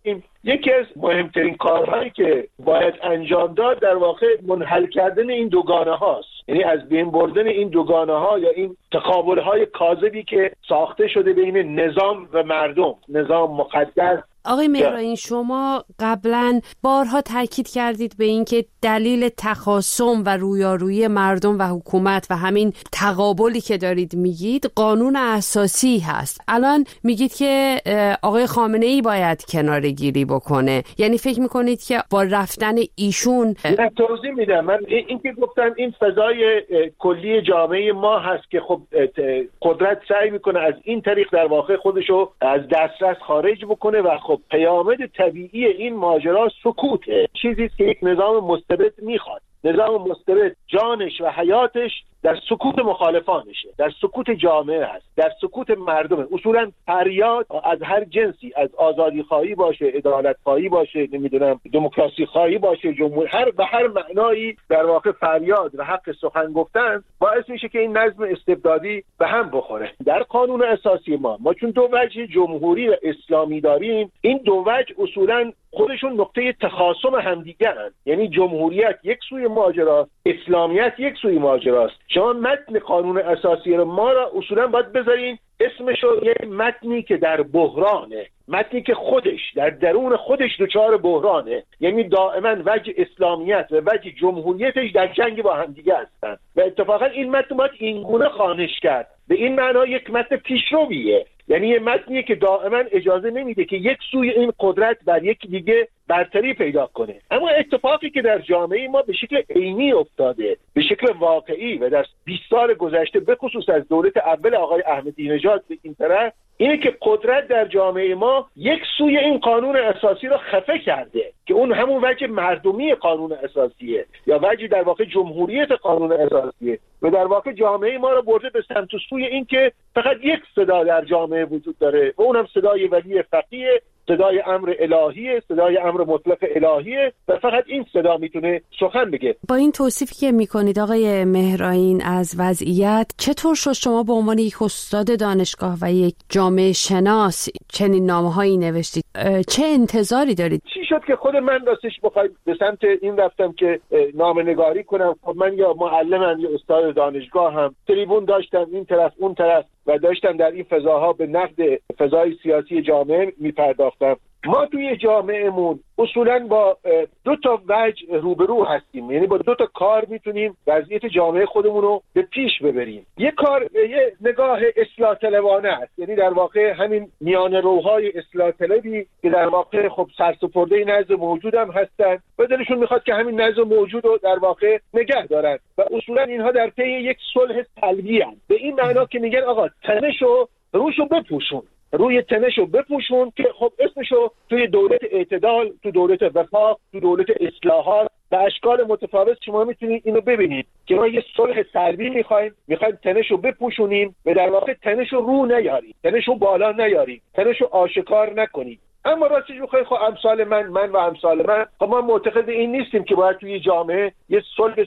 یکی از مهمترین کارهایی که باید انجام داد در واقع منحل کردن این دوگانه هاست، یعنی از بین بردن این دوگانه ها یا این تقابل های کاذبی که ساخته شده بین نظام و مردم، نظام مقدس. آقای مهرائین، شما قبلا بارها تاکید کردید به این که دلیل تخاصم و رویارویی مردم و حکومت و همین تقابلی که دارید میگید قانون اساسی هست. الان میگید که آقای خامنه‌ای باید کناره‌گیری بکنه، یعنی فکر میکنید که با رفتن ایشون؟ توضیح میدم. من این که گفتم این فضای کلی جامعه ما هست که خب قدرت سعی میکنه از این طریق در واقع خودشو از دسترس خارج بکنه و خب پیامد طبیعی این ماجرا سکوته. چیزی که یک نظام مستبد میخواد. نظام مستبد جانش و حیاتش در سکوت مخالفانشه، در سکوت جامعه هست، در سکوت مردمه. اصولا فریاد از هر جنسی، از آزادی خواهی باشه، عدالت خواهی باشه، نمیدونم دموکراسی خواهی باشه، جمهوری، هر معنایی در واقع فریاد و حق سخن گفتن باعث میشه که این نظم استبدادی به هم بخوره. در قانون اساسی ما چون دو وجه جمهوری و اسلامی داریم، این دو وجه اصولا خودشون نقطه تخاصم همدیگه هستند. یعنی جمهوریت یک سوی ماجراست، اسلامیت یک سوی ماجراست. شما متن قانون اساسی رو ما را اصولا باید بذارین اسمشو یه متنی که در بحرانه، متنی که خودش در درون خودش دچار بحرانه، یعنی دائما وجه اسلامیت و وجه جمهوریتش در جنگ با همدیگه هستن و اتفاقا این متن باید اینگونه خوانش کرد. به این معنا یک متن پیشرویه، یعنی یه متنیه که دائما اجازه نمیده که یک سوی این قدرت بر یک دیگه برتری پیدا کنه. اما اتفاقی که در جامعه ما به شکل عینی افتاده، به شکل واقعی و در 20 سال گذشته به خصوص از دولت اول آقای احمدی نژاد به این طرف، اینه که قدرت در جامعه ما یک سوی این قانون اساسی رو خفه کرده که اون همون وجه مردمی قانون اساسیه یا وجه در واقع جمهوریت قانون اساسیه و در واقع جامعه ما رو برده به سمت و سوی این که فقط یک صدا در جامعه وجود داره و اونم صدای ولی فقیه، صدای امر الهیه، صدای امر مطلق الهیه و فقط این صدا میتونه سخن بگه. با این توصیفی که میکنید آقای مهرائین از وضعیت، چطور شد شما به عنوان یک استاد دانشگاه و یک جامعه شناس چنین نامه‌هایی نوشتید؟ چه انتظاری دارید؟ چی شد که خود من راستش بخوام به سمت این رفتم که نامه‌نگاری کنم؟ خب من یا معلمم یا استاد دانشگاه هم، تریبون داشتم این طرف اون طرف و داشتم در این فضاها به نقد فضای سیاسی جامعه میپرداختم. ما توی جامعهمون اصولاً با دو تا وجه روبرو هستیم، یعنی با دو تا کار میتونیم وضعیت جامعه خودمون رو به پیش ببریم. یک کار یه نگاه اصلاح طلبانه است، یعنی در واقع همین میانه روهای اصلاح طلبی که در واقع خب سرسپرده نظم موجود هم هستن و دلشون میخواد که همین نظم موجود رو در واقع نگه دارن و اصولاً اینها در پی یک صلح سلبی هستند. به این معنا که میگن آقا تنشو روشو بپوشون، روی تنشو بپوشون که خب اسمشو توی دولت اعتدال، تو دولت وفاق، تو دولت اصلاحات به اشکال متفاوت شما میتونید اینو ببینید که ما یه صلح سلبی میخوایم تنشو بپوشونیم و در واقع تنشو رو نیاریم، تنشو بالا نیاریم، تنشو آشکار نکنیم. اما راستش بخواید خب امثال من و امثال من خب ما معتقد این نیستیم که باید توی جامعه یه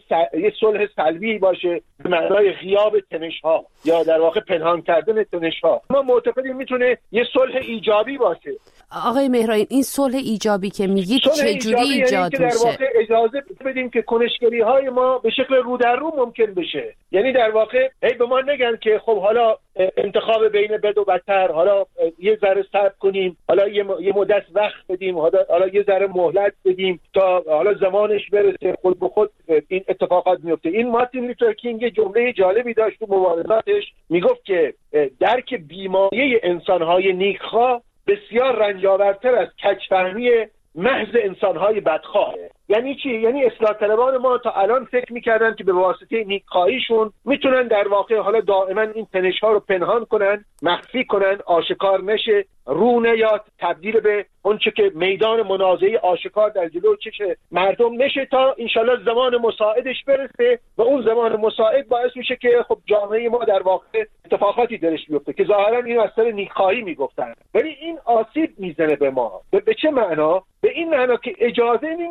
صلح سلبی باشه به معنای غیاب تنش‌ها یا در واقع پنهان کردن تنش‌ها. ما معتقدیم میتونه یه صلح ایجابی باشه. آقای مهرائین، این صلح ایجابی که میگید چجوری ایجاد میشه؟ در واقع اجازه بدیم که کنشگری‌های ما به شکل رو در رو ممکن بشه. یعنی در واقع به ما نگن که خب حالا انتخاب بین بد و بدتر، حالا یه ذره صبر کنیم، حالا یه مدت وقت بدیم، حالا یه ذره مهلت بدیم تا حالا زمانش برسه، خود به خود این اتفاقات میفته. این مارتین لوتر کینگ یه جمله جالبی داشت تو مبارزاتش، میگفت که درک بیمایه انسان‌های نیکخواه بسیار رنجاورتر از کج‌فهمی محض انسان‌های بدخواهه. یعنی چی؟ یعنی اصلاح طلبان ما تا الان فکر می‌کردن که به واسطه نیکخواهیشون میتونن در واقع حالا دائما این تنش‌ها رو پنهان کنن، مخفی کنن، آشکار نشه، رو نیاد، تبدیل به اونچه که میدان منازعه آشکار در جلو چش مردم نشه تا انشالله زمان مساعدش برسه و اون زمان مساعد باعث میشه که خب جامعه ما در واقع اتفاقاتی درش بیفته که ظاهرا اینو از سر نیکخواهی میگفتن، ولی این آسیب میزنه به ما. به چه معنا؟ به این معنا که اجازه نمیده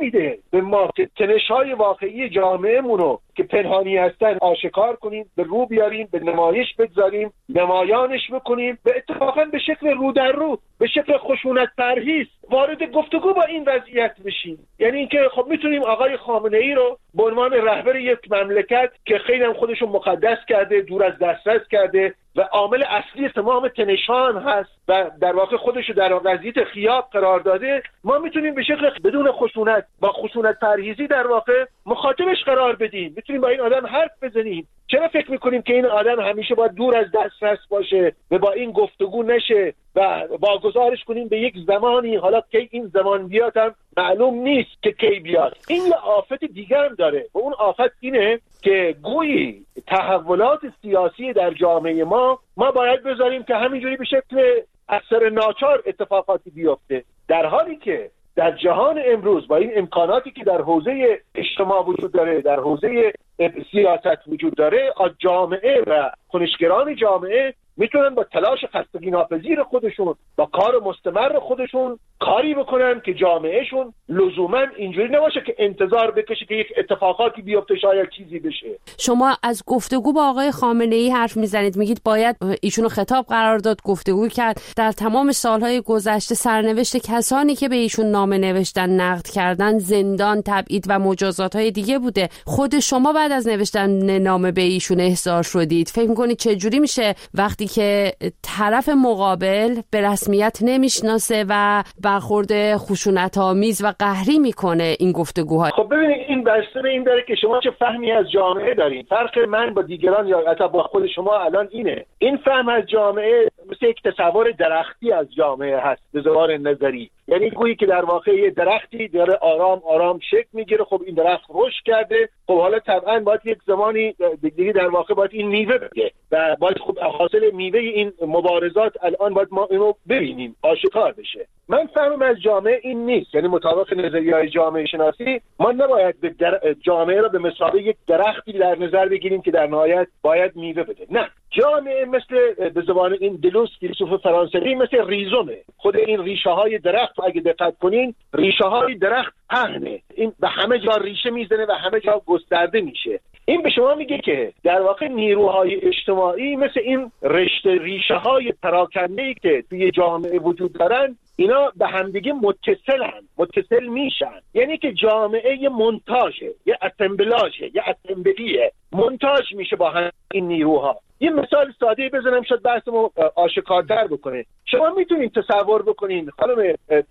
به ما که تنش‌های واقعی جامعه‌مون رو که پنهانی هستن آشکار کنیم، به رو بیاریم، به نمایش بگذاریم، نمایانش بکنیم، به اتفاقا به شکل رو در رو، به شکل خشونت پرهیز وارد گفتگو با این وضعیت بشیم. یعنی اینکه خب میتونیم آقای خامنه‌ای رو به عنوان رهبر یک مملکت که خیلی هم خودش رو مقدس کرده، دور از دسترس کرده و عامل اصلی تمام تنشان هست و در واقع خودش رو در وضعیت خیاب قرار داده، ما میتونیم به شکل بدون خشونت با خشونت پرهیزی در واقع مخاطبش قرار بدیم، میتونیم با این آدم حرف بزنیم. چرا فکر میکنیم که این آدم همیشه باید دور از دسترس باشه و با این گفتگو نشه و واگذارش کنیم به یک زمانی، حالا که این زمان بیاد هم معلوم نیست که کی بیاد. این یه آفت دیگه هم داره و اون آفت اینه که گویی تحولات سیاسی در جامعه ما باید بذاریم که همینجوری به شکل اثر ناچار اتفاقاتی بیفته، در حالی که در جهان امروز با این امکاناتی که در حوزه اجتماع وجود داره، در حوزه سیاست وجود داره، جامعه و کنشگران جامعه میتونن با تلاش خستگی ناپذیر خودشون، با کار مستمر خودشون کاری بکنن که جامعهشون لزوما اینجوری نباشه که انتظار بکشه که یک اتفاقاتی بیفته شاید چیزی بشه. شما از گفتگو با آقای خامنه‌ای حرف میزنید، میگید باید ایشونو خطاب قرار داد، گفتگو کرد. در تمام سالهای گذشته سرنوشت کسانی که به ایشون نامه نوشتن، نقد کردن، زندان، تبعید و مجازات‌های دیگه بوده. خود شما بعد از نوشتن نامه به ایشون احضار شدید. فکر می‌کنید چه جوری میشه وقتی که طرف مقابل به رسمیت نمیشناسه و برخورد خشونت‌آمیز و قهری میکنه این گفتگوها؟ خب ببینید این بحث به این داره که شما چه فهمی از جامعه دارین. فرق من با دیگران یا حتی با خود شما الان اینه، این فهم از جامعه مثل یک تصور درختی از جامعه هست به زبان نظری. یعنی گویی که در واقع یه درختی داره آرام آرام شکل میگیره، خب این درخت رشد کرده، خب حالا طبعا باید یک زمانی دیگه در واقع باید این میوه بده و باید خب حاصل میوه این مبارزات الان باید ما اینو ببینیم، آشکار بشه. من فهمم از جامعه این نیست، یعنی مطابق نظریه‌های جامعه شناسی ما نباید به جامعه را به مثابه یک درختی در نظر بگیریم که در نهایت باید میوه بده. نه، جامعه مثل به زبان این دلوس فیلسوف فرانسوی مثل ریزومه. خود این ریشه های درخت اگه دقت کنین، ریشه های درخت پهنه، این به همه جا ریشه میزنه و همه جا گسترده میشه. این به شما میگه که در واقع نیروهای اجتماعی مثل این رشته ریشه های پراکنده‌ای که توی جامعه وجود دارن، اینا به همدیگه متصل میشن. یعنی که جامعه یه مونتاژه، یه اسمبلاژه، یه اسمبلیه، مونتاژ میشه با هم این نیروها. یه مثال ساده بزنم شاید بحثمو آشکارتر بکنه. شما میتونید تصور بکنین خانم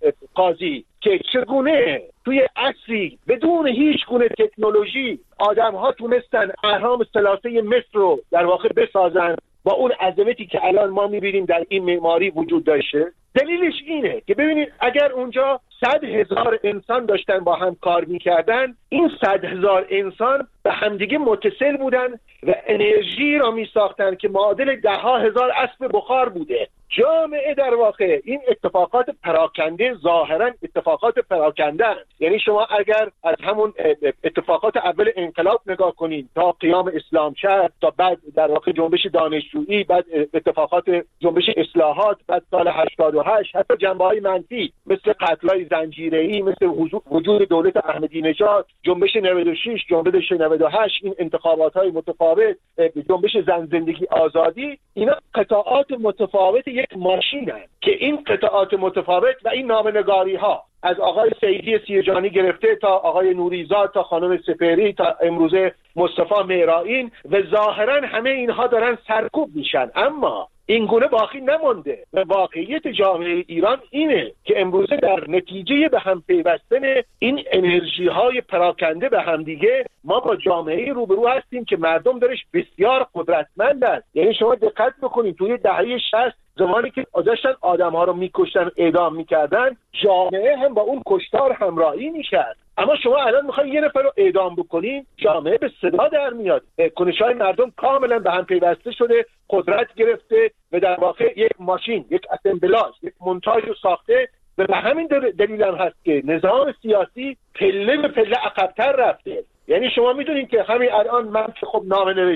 قاضی که چگونه توی عصری بدون هیچ گونه تکنولوژی آدم‌ها تونستن اهرام ثلاثه مصر رو در واقع بسازن با اون عظمتی که الان ما می‌بینیم در این معماری وجود داشته. دلیلش اینه که ببینید اگر اونجا 100,000 انسان داشتن با هم کار میکردن، این 100,000 انسان به همدیگه متصل بودن و انرژی را میساختن که معادل 10,000 اسب بخار بوده. جامعه در واقع این اتفاقات پراکنده ظاهرا اتفاقات پراکنده هست. یعنی شما اگر از همون اتفاقات اول انقلاب نگاه کنین تا قیام اسلام شهر، تا بعد در واقع جنبش دانشجویی، بعد اتفاقات جنبش اصلاحات، بعد سال 88، حتی جنبه‌های منفی مثل قتل‌های زنجیره‌ای، مثل وجود دولت احمدی نژاد، جنبش 96، جنبش 98، این انتخابات‌های متفاوت، جنبش زن زندگی آزادی، اینا قطعات متفاوت یک ماشین هست که این قطعات متفاوت و این نامه‌نگاری‌ها از آقای سیدی سیرجانی گرفته تا آقای نوریزاد تا خانم سپهری تا امروزه مصطفی مهرائین و ظاهرا همه اینها دارن سرکوب میشن، اما این گونه باقی نمونده و واقعیت جامعه ایران اینه که امروزه در نتیجه به هم پیوستن این انرژی های پراکنده به هم دیگه ما با جامعه روبرو هستیم که مردم درش بسیار قدرتمند است. یعنی شما دقت بکنید توی دهه 60 زمانی که داشتن آدم‌ها رو می‌کشتن، اعدام می‌کردن، جامعه هم با اون کشتار همراهی می‌کرد. اما شما الان می‌خواید یه نفر رو اعدام بکنین، جامعه به صدا در میاد. کنش‌های مردم کاملا به هم پیوسته شده، قدرت گرفته و در واقع یک ماشین، یک اسمبلاژ، یک مونتاژ رو ساخته و به همین دلیل هم هست که نظام سیاسی پله به پله عقب‌تر رفته. یعنی شما میدونید که همین الان من که خب نامه نوشتم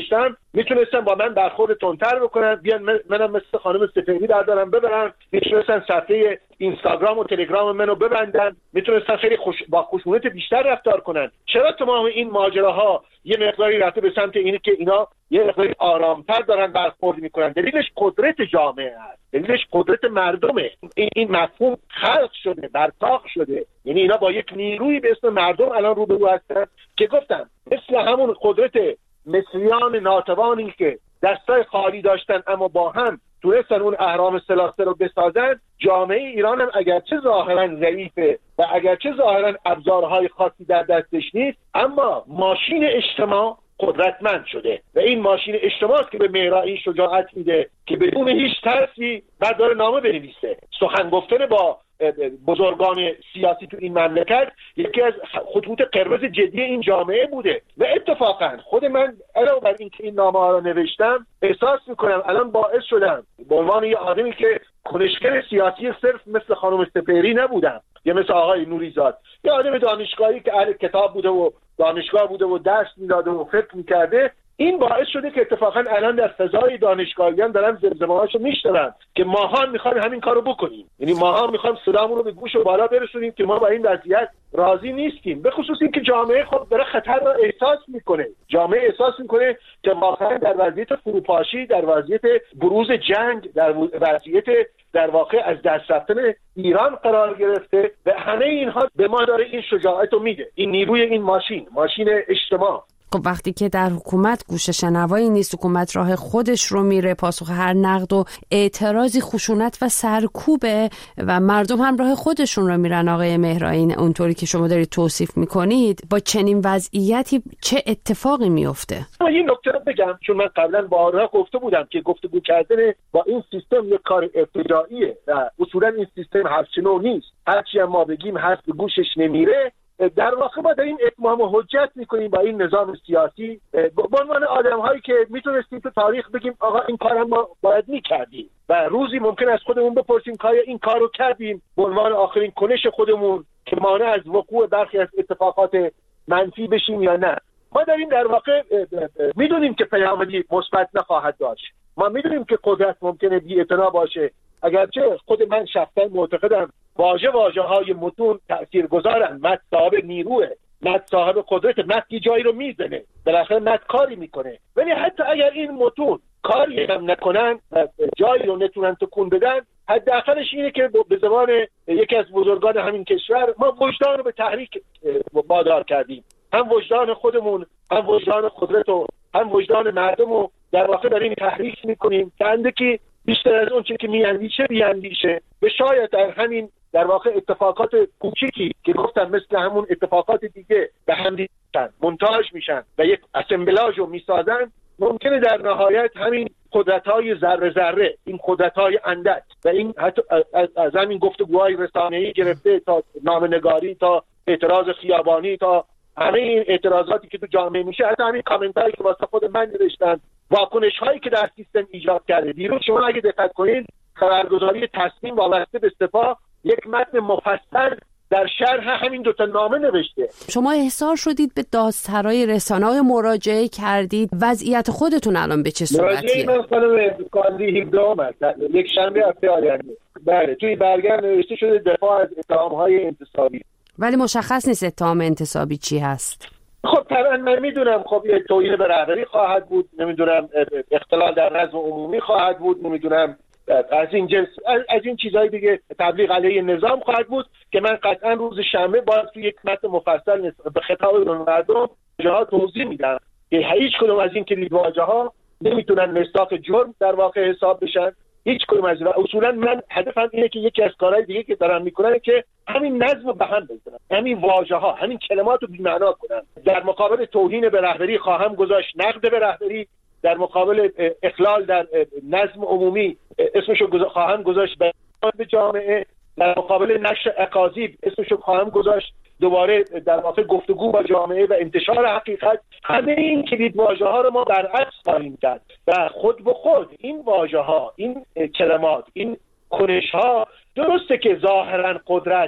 میتونستن با من برخورد تندتر بکنن، بیان منم مثل خانم سفیدی بردارم ببرن، میتونستن صفحه اینستاگرام و تلگرام منو ببندن، میتونستن خیلی با خشونت بیشتر رفتار کنن. چرا تمام این ماجراها یه مقداری رفته به سمت اینه که اینا یه مقداری آرامتر دارن برخورد میکنن؟ دلیلش قدرت جامعه است، دلیلش قدرت مردمه. این مفهوم خلق شده، برتاق شده. یعنی اینا با یک نیروی به اسم مردم الان روبرو هستن که گفتم مثل همون قدرت مصریان ناتوانی که دستای خالی داشتن اما با هم تونستن اون اهرام سلاسه رو بسازن. جامعه ایران هم اگرچه ظاهرا ضعیفه و اگرچه ظاهرا ابزارهای خاصی در دستش نیست، اما ماشین اجتماع قدرتمند شده و این ماشین اجتماع است که به مهرایی شجاعت میده که بدون هیچ ترسی بعد داره نامه بنویسه. سخن گفتن با بزرگان سیاسی تو این مملکت یکی از خطوط قرمز جدی این جامعه بوده و اتفاقا خود من علاوه بر اینکه این نامه ها رو نوشتم احساس میکنم الان باعث شدم به عنوان یه آدمی که کنشگر سیاسی صرف مثل خانم سپهری نبودم یا مثل آقای نوریزاد، یه آدم دانشگاهی که اهل کتاب بوده و دانشگاه بوده و درس میداده و فکر میکرده، این باعث شده که اتفاقا الان در فضای دانشگاهیان دارن زمزمه‌هاشو میشنون که ماها میخوایم همین کارو بکنیم. یعنی ماها میخوایم صدامون رو به گوش و بالا برسونیم که ما با این وضعیت راضی نیستیم، به خصوص اینکه جامعه خود داره خطر رو احساس میکنه. جامعه احساس میکنه که واقعا در وضعیت فروپاشی، در وضعیت بروز جنگ، در وضعیت در واقع از دست رفتن ایران قرار گرفته و همه اینها به ما داره این شجاعت رو میده، این نیروی این ماشین اجتماع. خب وقتی که در حکومت گوش شنوایی نیست، حکومت راه خودش رو میره، پاسخ هر نقد و اعتراضی خشونت و سرکوبه و مردم هم راه خودشون رو میرن، آقای مهرایی اونطوری که شما دارید توصیف میکنید، با چنین وضعیتی چه اتفاقی میفته؟ این نکته رو بگم چون من قبلا بارها گفته بودم که گفتگو کردن با این سیستم یک کار ابتداییه و اصولا این سیستم حرفشنو نیست، هرچی ما بگیم حرف به گوشش نمیره. در واقع ما داریم اتمام حجت میکنیم با این نظام سیاسی به عنوان آدم‌هایی که میتونستیم تو تاریخ بگیم آقا این کارم ما باید میکردیم و روزی ممکن از خودمون بپرسیم که این کارو کردیم به عنوان آخرین کنش خودمون که مانع از وقوع برخی از اتفاقات منفی بشیم یا نه. ما داریم در واقع میدونیم که پیامدی مثبت نخواهد داشت، ما میدونیم که قدرت ممکنه بی‌اعتنا باشه، اگرچه خود من شخصا معتقدم واژه‌های متون تاثیرگذارن. متن صاحب نیروه، متن صاحب قدرت، متن یه جایی رو میزنه، بالاخره متن کاری میکنه. ولی حتی اگر این متون کاری هم نکنن، جایی رو نتونن تکون بدن، حداقلش اینه که به زبان یکی از بزرگان همین کشور ما وجدان رو به تحریک وادار کردیم، هم وجدان خودمون، هم وجدان قدرت و هم وجدان مردم رو در واقع داریم تحریک میکنیم که اندکی بیشتر از اون چه که میاندیشه بیاندیشه به شاید در همین در واقع اتفاقات کوچیکی که گفتم مثل همون اتفاقات دیگه به هم دیگه منتاج میشن و یک اسمبلاژ رو میسازن، ممکنه در نهایت همین قدرت‌های ذره ذره، این قدرت‌های اندک و این حتی از همین گفتگوهای رسانه‌ای گرفته تا نامه‌نگاری تا اعتراض خیابانی تا همه این اعتراضاتی که تو جامعه میشه، حتی همین کامنتاری که واسه خود من نوشتن، واکنش‌هایی که در سیستم ایجاد کرده. دیروز شما اگه دقت کنید خبرگزاری تصمیم وابسته به سپاه یک متن مفصل در شرح همین دوتا نامه نوشته. شما احضار شدید به دادسرای رسانه‌های، مراجعه کردید، وضعیت خودتون الان به چه صورتیه؟ مراجعه من خانم کاندی 17 یک شنبه هفته آینده. بله توی برگرد نوشته شده دفاع از اتهام‌های انتصابی. ولی مشخص نیست اتهام انتصابی چی هست. خب طبعا من میدونم خب یه توهین به رهبری خواهد بود، نمیدونم اختلال در نظم عمومی خواهد بود، نمیدونم از این جنس از این چیزهای دیگه، تبلیغ علیه نظام خواهد بود که من قطعا روز شنبه باید تو یک متن مفصل به خطاب مردم جاها توضیح میدم که هیچ کدوم از این کلیدواژه‌ها نمیتونن مصداق جرم در واقع حساب بشن، هیچ کدوم از اینا. اصولا من هدفم اینه که یکی از کارهای دیگه که دارن میکنن که همین نظم رو به هم بزنن، همین واژه‌ها، همین کلمات رو بی‌معنا کنن. در مقابل توهین به رهبری خواهم گذاشت نقد به رهبری، در مقابل اخلال در نظم عمومی اسمشو خواهم گذاشت به جامعه، در مقابل نشر اکاذیب اسمشو خواهم گذاشت دوباره در واقع گفتگو با جامعه و انتشار حقیقت. همه این کلیدواژه‌ها رو ما برعکس خواهیم کرد و خود به خود این واژه‌ها، این کلمات، این کنش‌ها درسته که ظاهراً قدرت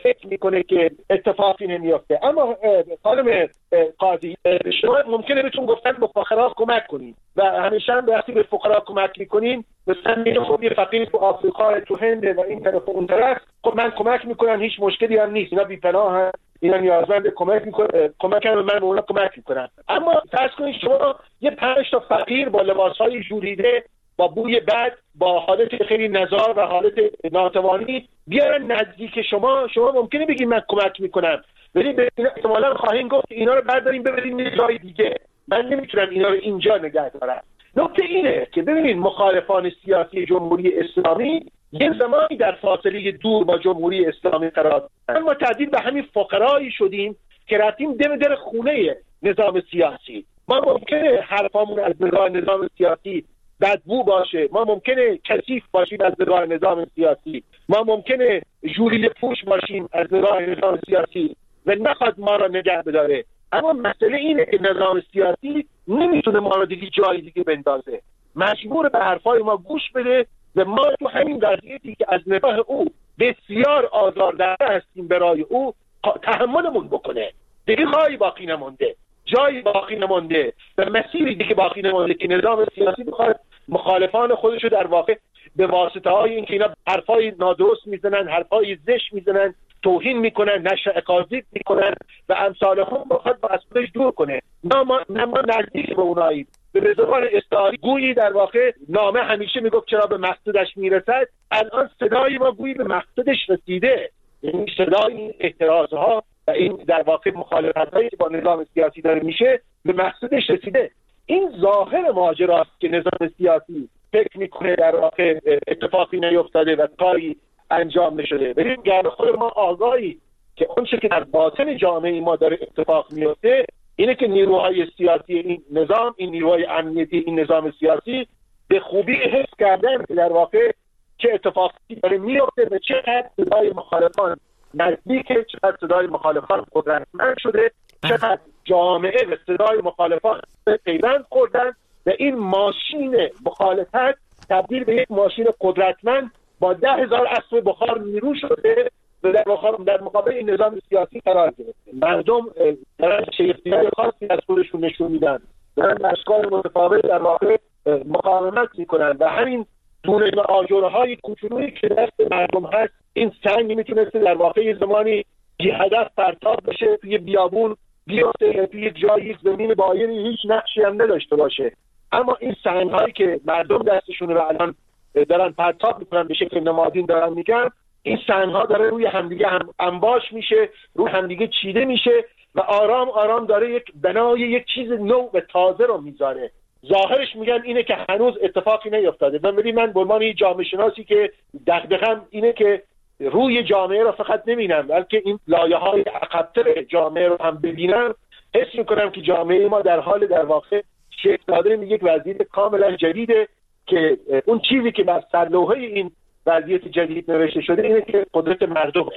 فکر میکنه که اتفاقی نمیفته. اما خانم قاضی، شما ممکنه بهتون گفتن به فقرا کمک کنین و همیشه هم وقتی به فقرا کمک میکنین مثلا میگه خب یه فقیر تو آفریقا تو هند و این طرف اون طرف، خب من کمک میکنم، هیچ مشکلی هم نیست، اینا بی‌پناهن، اینا نیازمند کمک کمکم، من به اونا کمک میکنم. اما فرض کنید شما یه 5 تا فقیر با لباسهای ژولیده، با بوی بد، با حالت خیلی نزار و حالت ناتوانی بیارن نزدیک شما ممکنه بگید من کمک میکنم، ولی احتمالاً خواهیم گفت اینا رو برداریم ببریم یه جای دیگه، من نمیتونم اینا رو اینجا نگه دارم. نکته اینه که ببینید مخالفان سیاسی جمهوری اسلامی یه زمانی در فاصله دور با جمهوری اسلامی قرار دارن، ما تبدیل به همین فقرایی شدیم که رفتیم در خونه نظام سیاسی. ما ممکنه حرفامون از نظام سیاسی بدبو باشه، ما ممکنه کثیف باشیم از نگاه نظام سیاسی، ما ممکنه ژولیده پوش باشیم از نگاه نظام سیاسی و نخواد ما را نگه بداره. اما مسئله اینه که نظام سیاسی نمیتونه ما را دیگه جای دیگه بندازه، مجبور به حرفای ما گوش بده و ما تو همین وضعیتی که از نگاه او بسیار آزاردهنده هستیم برای او تحملمون بکنه. دیگه راهی باقی نمونده، جایی باقی نمونده و مسیری دیگه باقی نمونده که نظام سیاسی بخواد مخالفان خودشو در واقع به واسطه های این که اینا حرفای نادرست میزنن، حرفای زشت میزنن، توهین میکنن، نشر اکاذیب میکنن و امثال هم بخواد با از خودش دور کنه. نه ما نزدیک به اوناییم. به زبان استعاری گویی در واقع نامه همیشه میگفت چرا به مقصدش میرسد، الان صدای ما گویی به مقصدش رسیده، یعنی صدای این اعتراضها و این در واقع مخالفتایی که با نظام سیاسی داره میشه به مقصدش رسیده. این ظاهر ماجراست که نظام سیاسی فکر میکنه در واقع اتفاقی نیفتاده و کاری انجام نشده. ببین خود ما آگاهی که اون چه که در باطن جامعه ما داره اتفاق میفته اینه که نیروهای سیاسی این نظام، این نیروهای امنیتی این نظام سیاسی به خوبی حس کردن که در واقع چه اتفاقی داره میفته و چقدر صدای مخالفان نزدیکه، چقدر صدای مخالفان قدرتمند شده، چقدر جامعه به صدای مخالفان پیوند خوردن و این ماشین مخالفت تبدیل به یک ماشین قدرتمند با 10,000 اسب بخار نیرو شده و در مقابل این نظام سیاسی قرار گرفته. مردم دارن شیفتی‌های خاصی از خودشون نشون میدن، دارن اشکال متفاوت در واقع مقاومت میکنن و همین دونه آجرهای کوچولویی که دست مردم هست، این سنگ میتونسته در واقع یه زمانی بی هدف پرتاب بشه توی بیابون، بیفته توی جایی زمین باینی هیچ نقشی هم نداشته باشه. اما این سنگ‌هایی که مردم دستشون رو الان دارن پرتاب میکنن به شکل نمادین دارن میگن، این سنگ‌ها داره روی همدیگه انباش میشه، روی همدیگه چیده میشه و آرام آرام داره یک بنای یک چیز نو و تازه رو میذاره. ظاهرش میگن اینه که هنوز اتفاقی نیفتاده. من به عنوان یک جامعه شناسی که دغدغه‌ام اینه که روی جامعه رو فقط نبینم بلکه این لایه‌های عقب‌تر جامعه رو هم ببینم، حس میکنم که جامعه ما در حال در واقع شکل دادن یک وضعیت کاملا جدیده که اون چیزی که بر سرلوحه این وضعیت جدید نوشته شده اینه که قدرت مردمه.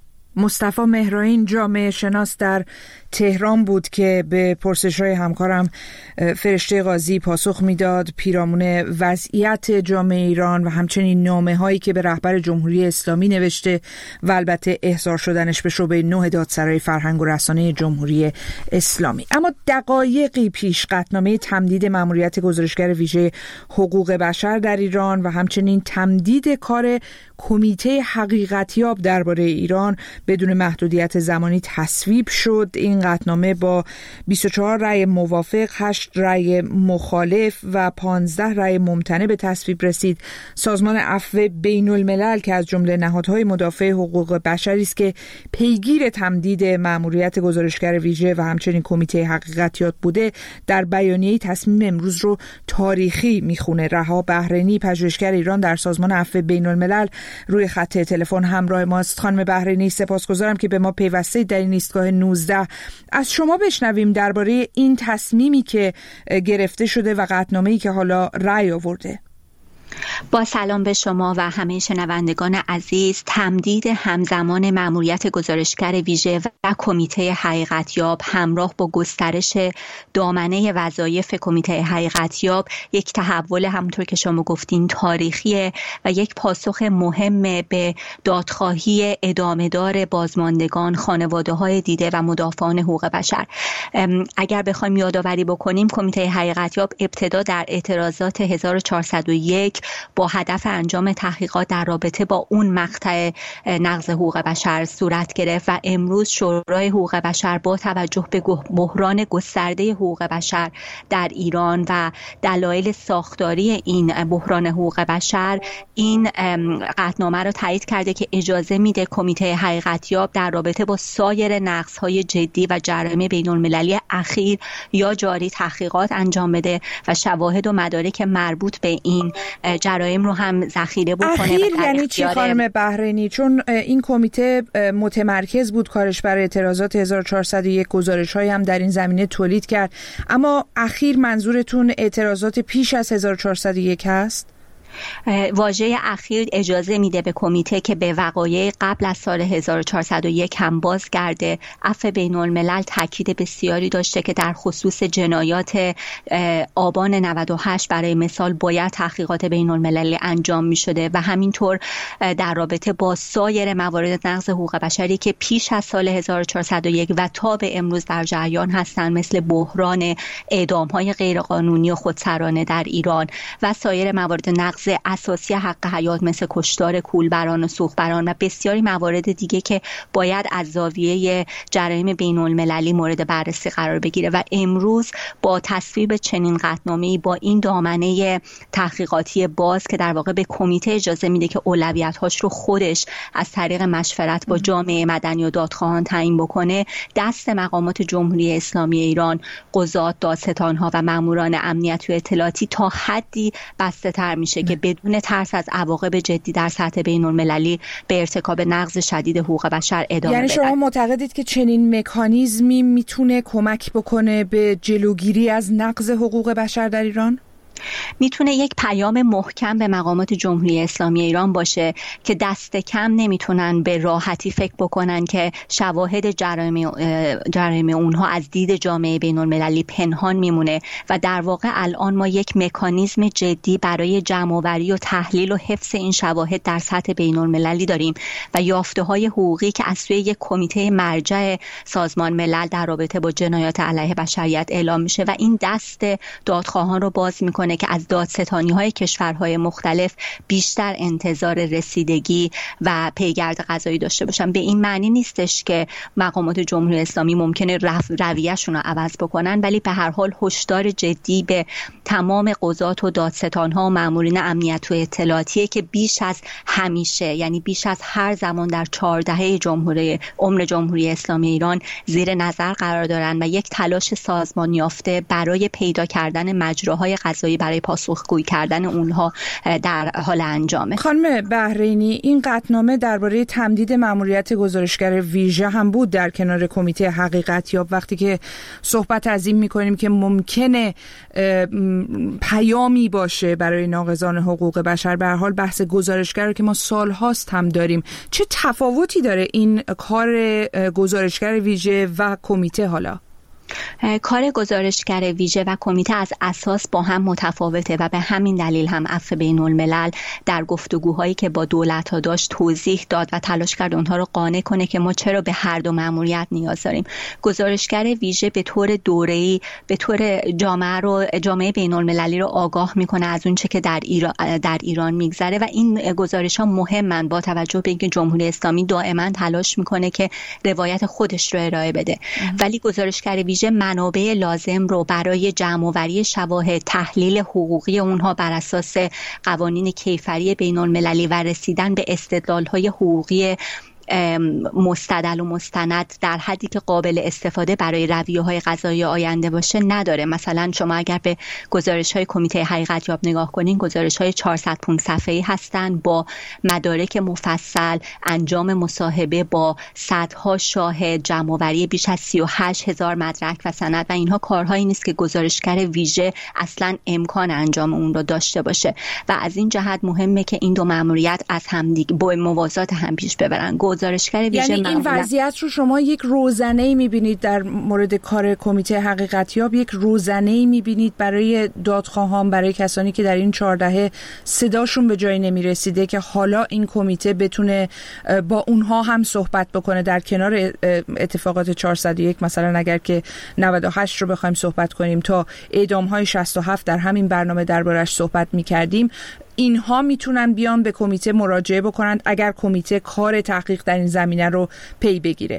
مصطفی مهرائین جامعه شناس در تهران بود که به پرسش‌های همکارم فرشته قاضی پاسخ میداد پیرامون وضعیت جامعه ایران و همچنین نامه‌هایی که به رهبر جمهوری اسلامی نوشته و البته احضار شدنش به شعبه 9 دادسرای فرهنگ و رسانه جمهوری اسلامی. اما دقایقی پیش قطعنامه تمدید مأموریت گزارشگر ویژه حقوق بشر در ایران و همچنین تمدید کار کمیته حقیقتیاب درباره ایران بدون محدودیت زمانی تصویب شد. این قطعنامه با 24 رأی موافق، 8 رأی مخالف و 15 رأی ممتنع به تصویب رسید. سازمان عفو بین الملل که از جمله نهادهای مدافع حقوق بشری است که پیگیر تمدید مأموریت گزارشگر ویژه و همچنین کمیته حقیقتیاب بوده، در بیانیه‌ای تصمیم امروز رو تاریخی میخونه. رها بحرینی، پژوهشگر ایران در سازمان عفو بین الملل، روی خط تلفن همراه ماست. خانم بحرینی، سپاسگزارم که به ما پیوستید در این ایستگاه 19. از شما بشنویم درباره این تصمیمی که گرفته شده و قطعنامه‌ای که حالا رأی آورده. با سلام به شما و همه شنوندگان عزیز. تمدید همزمان مأموریت گزارشگر ویژه و کمیته حقیقتیاب همراه با گسترش دامنه وظایف کمیته حقیقتیاب یک تحول همونطور که شما گفتین تاریخیه و یک پاسخ مهم به دادخواهی ادامه‌دار بازماندگان، خانواده‌های دیده و مدافعان حقوق بشر. اگر بخوایم یادآوری بکنیم، کمیته حقیقتیاب ابتدا در اعتراضات 1401 با هدف انجام تحقیقات در رابطه با اون مقطع نقض حقوق بشر صورت گرفت و امروز شورای حقوق بشر با توجه به بحران گسترده حقوق بشر در ایران و دلایل ساختاری این بحران حقوق بشر این قطعنامه را تایید کرده که اجازه میده کمیته حقیقتیاب در رابطه با سایر نقض‌های جدی و جرایم بین‌المللی اخیر یا جاری تحقیقات انجام بده و شواهد و مدارک مربوط به این جرایم رو هم ذخیره بکنه. اخیر یعنی چی خانم بحرینی؟ چون این کمیته متمرکز بود کارش برای اعتراضات 1401، گزارش‌هایی هم در این زمینه تولید کرد، اما اخیر منظورتون اعتراضات پیش از 1401 هست؟ واژه اخیر اجازه میده به کمیته که به وقایع قبل از سال 1401 هم بازگرده. عفو بین الملل تاکید بسیاری داشته که در خصوص جنایات آبان 98 برای مثال باید تحقیقات بین المللی انجام می شده و همینطور در رابطه با سایر موارد نقض حقوق بشری که پیش از سال 1401 و تا به امروز در جریان هستند، مثل بحران اعدام‌های غیرقانونی و خودسرانه در ایران و سایر موارد نقض اساسی حق حیات مثل کشتار کولبران و سوخبران و بسیاری موارد دیگه که باید از زاویه جرایم بین المللی مورد بررسی قرار بگیره و امروز با تصویب چنین قطعنامه‌ای با این دامنه تحقیقاتی باز که در واقع به کمیته اجازه میده که اولویت‌هاش رو خودش از طریق مشورت با جامعه مدنی و دادخواهان تعیین بکنه، دست مقامات جمهوری اسلامی ایران، قضات، دادستان‌ها و ماموران امنیت و اطلاعاتی تا حدی بسته‌تر میشه که بدون ترس از عواقب جدی در سطح بین‌المللی به ارتکاب نقض شدید حقوق بشر ادامه بدن. یعنی شما معتقدید که چنین مکانیزمی میتونه کمک بکنه به جلوگیری از نقض حقوق بشر در ایران؟ میتونه یک پیام محکم به مقامات جمهوری اسلامی ایران باشه که دست کم نمیتونن به راحتی فکر بکنن که شواهد جرایم اونها از دید جامعه بین المللی پنهان میمونه و در واقع الان ما یک مکانیزم جدی برای جمع‌آوری و تحلیل و حفظ این شواهد در سطح بین المللی داریم و یافته‌های حقوقی که از سوی یک کمیته مرجع سازمان ملل در رابطه با جنایات علیه بشریت اعلام میشه و این دست دادخواهان رو باز میکنه که از دادستانی‌های کشورهای مختلف بیشتر انتظار رسیدگی و پیگرد قضایی داشته باشن. به این معنی نیستش که مقامات جمهوری اسلامی ممکنه رویه‌شون رو عوض بکنن، ولی به هر حال هشدار جدی به تمام قضات و دادستان‌ها و مامورین امنیت و اطلاعاتی که بیش از همیشه، یعنی بیش از هر زمان در 4 دهه عمر جمهوری اسلامی ایران زیر نظر قرار دارن و یک تلاش سازمان یافته برای پیدا کردن مجراهای قضایی برای پاسخگویی کردن اونها در حال انجامه. خانم بحرینی، این قطعنامه درباره تمدید مأموریت گزارشگر ویژه هم بود در کنار کمیته حقیقتیاب. وقتی که صحبت از این می‌کنیم که ممکنه پیامی باشه برای ناقضان حقوق بشر، به هر حال بحث گزارشگر رو که ما سال‌هاست هم داریم، چه تفاوتی داره این کار گزارشگر ویژه و کمیته؟ حالا کار گزارشگر ویژه و کمیته از اساس با هم متفاوته و به همین دلیل هم عفو بین الملل در گفتگوهایی که با دولت‌ها داشت توضیح داد و تلاش کرد اونها رو قانع کنه که ما چرا به هر دو مأموریت نیاز داریم. گزارشگر ویژه به طور دوره‌ای به طور جامعه بین المللی رو آگاه میکنه از اون چه که در ایران میگذره و این گزارش‌ها مهمن با توجه به اینکه جمهوری اسلامی دائما تلاش میکنه که روایت خودش رو ارائه بده، ولی گزارشگر ویژه منابع لازم رو برای جمع‌آوری شواهد، تحلیل حقوقی اونها بر اساس قوانین کیفری بین المللی و رسیدن به استدلال‌های حقوقی مستدل و مستند در حدی که قابل استفاده برای رویه‌های قضایی آینده باشه نداره. مثلا شما اگر به گزارش‌های کمیته حقیقتیاب نگاه کنین، گزارش‌های 400-500 صفحه‌ای هستند با مدارک مفصل، انجام مصاحبه با صدها شاهد، جمع‌آوری بیش از 38,000 مدرک و سند و اینها کارهایی نیست که گزارشگر ویژه اصلا امکان انجام اون رو داشته باشه و از این جهت مهمه که این دو مأموریت از همدیگه با موازات هم پیش ببرن. گزارشگر ویژه یعنی این وضعیت رو شما یک روزنه‌ای می‌بینید در مورد کار کمیته حقیقتیاب، یک روزنه‌ای می‌بینید برای دادخواهان، برای کسانی که در این 4 دهه صداشون به جایی نمی‌رسیده که حالا این کمیته بتونه با اونها هم صحبت بکنه در کنار اتفاقات 401. مثلا اگر که 98 رو بخوایم صحبت کنیم تا اعدام‌های 67 در همین برنامه دربارش صحبت می‌کردیم، اینها میتونن بیان به کمیته مراجعه بکنند اگر کمیته کار تحقیق در این زمینه رو پی بگیره.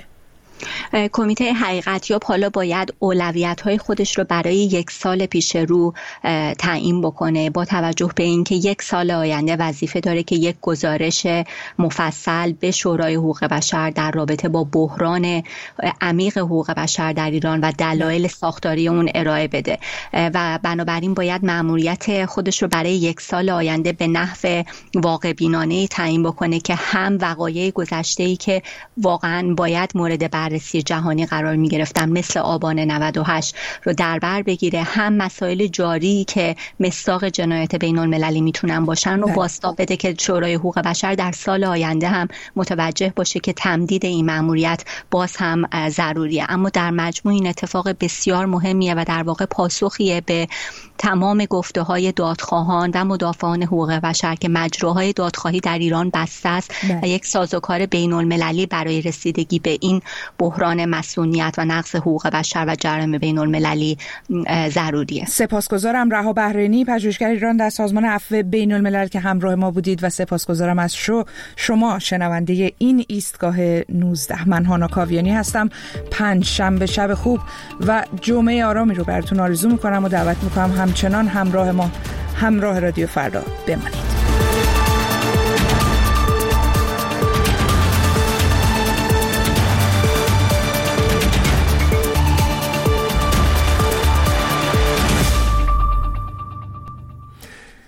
کمیته حقیقتیاب حالا باید اولویت‌های خودش رو برای 1 سال پیش رو تعیین بکنه با توجه به اینکه 1 سال آینده وظیفه داره که یک گزارش مفصل به شورای حقوق بشر در رابطه با بحران عمیق حقوق بشر در ایران و دلایل ساختاری اون ارائه بده و بنابراین باید مأموریت خودش رو برای 1 سال آینده به نحو واقع بینانه تعیین بکنه که هم وقایع گذشته‌ای که واقعاً باید مورد بررسی جهانی قرار می گرفتن مثل آبان 98 رو در بر بگیره، هم مسائل جاری که مصداق جنایت بین المللی میتونن باشن رو بازتاب بده که شورای حقوق بشر در سال آینده هم متوجه باشه که تمدید این مأموریت باز هم ضروریه. اما در مجموع این اتفاق بسیار مهمیه و در واقع پاسخیه به تمام گفته‌های دادخواهان و مدافعان حقوق بشر که مجراهای دادخواهی در ایران بسته است و یک سازوکار بین المللی برای رسیدگی به این بحران مسئولیت و نقض حقوق بشر و جرائم بین المللی ضروریه. سپاسگزارم رها بحرینی، پژوهشگر ایران در سازمان عفو بین الملل که همراه ما بودید و سپاسگزارم از شما شنونده این ایستگاه 19. من هانا کاویانی هستم. 5 شنبه شب خوب و جمعه آرامی رو براتون آرزو میکنم و دعوت میکنم همچنان همراه ما، همراه رادیو فردا بمانید.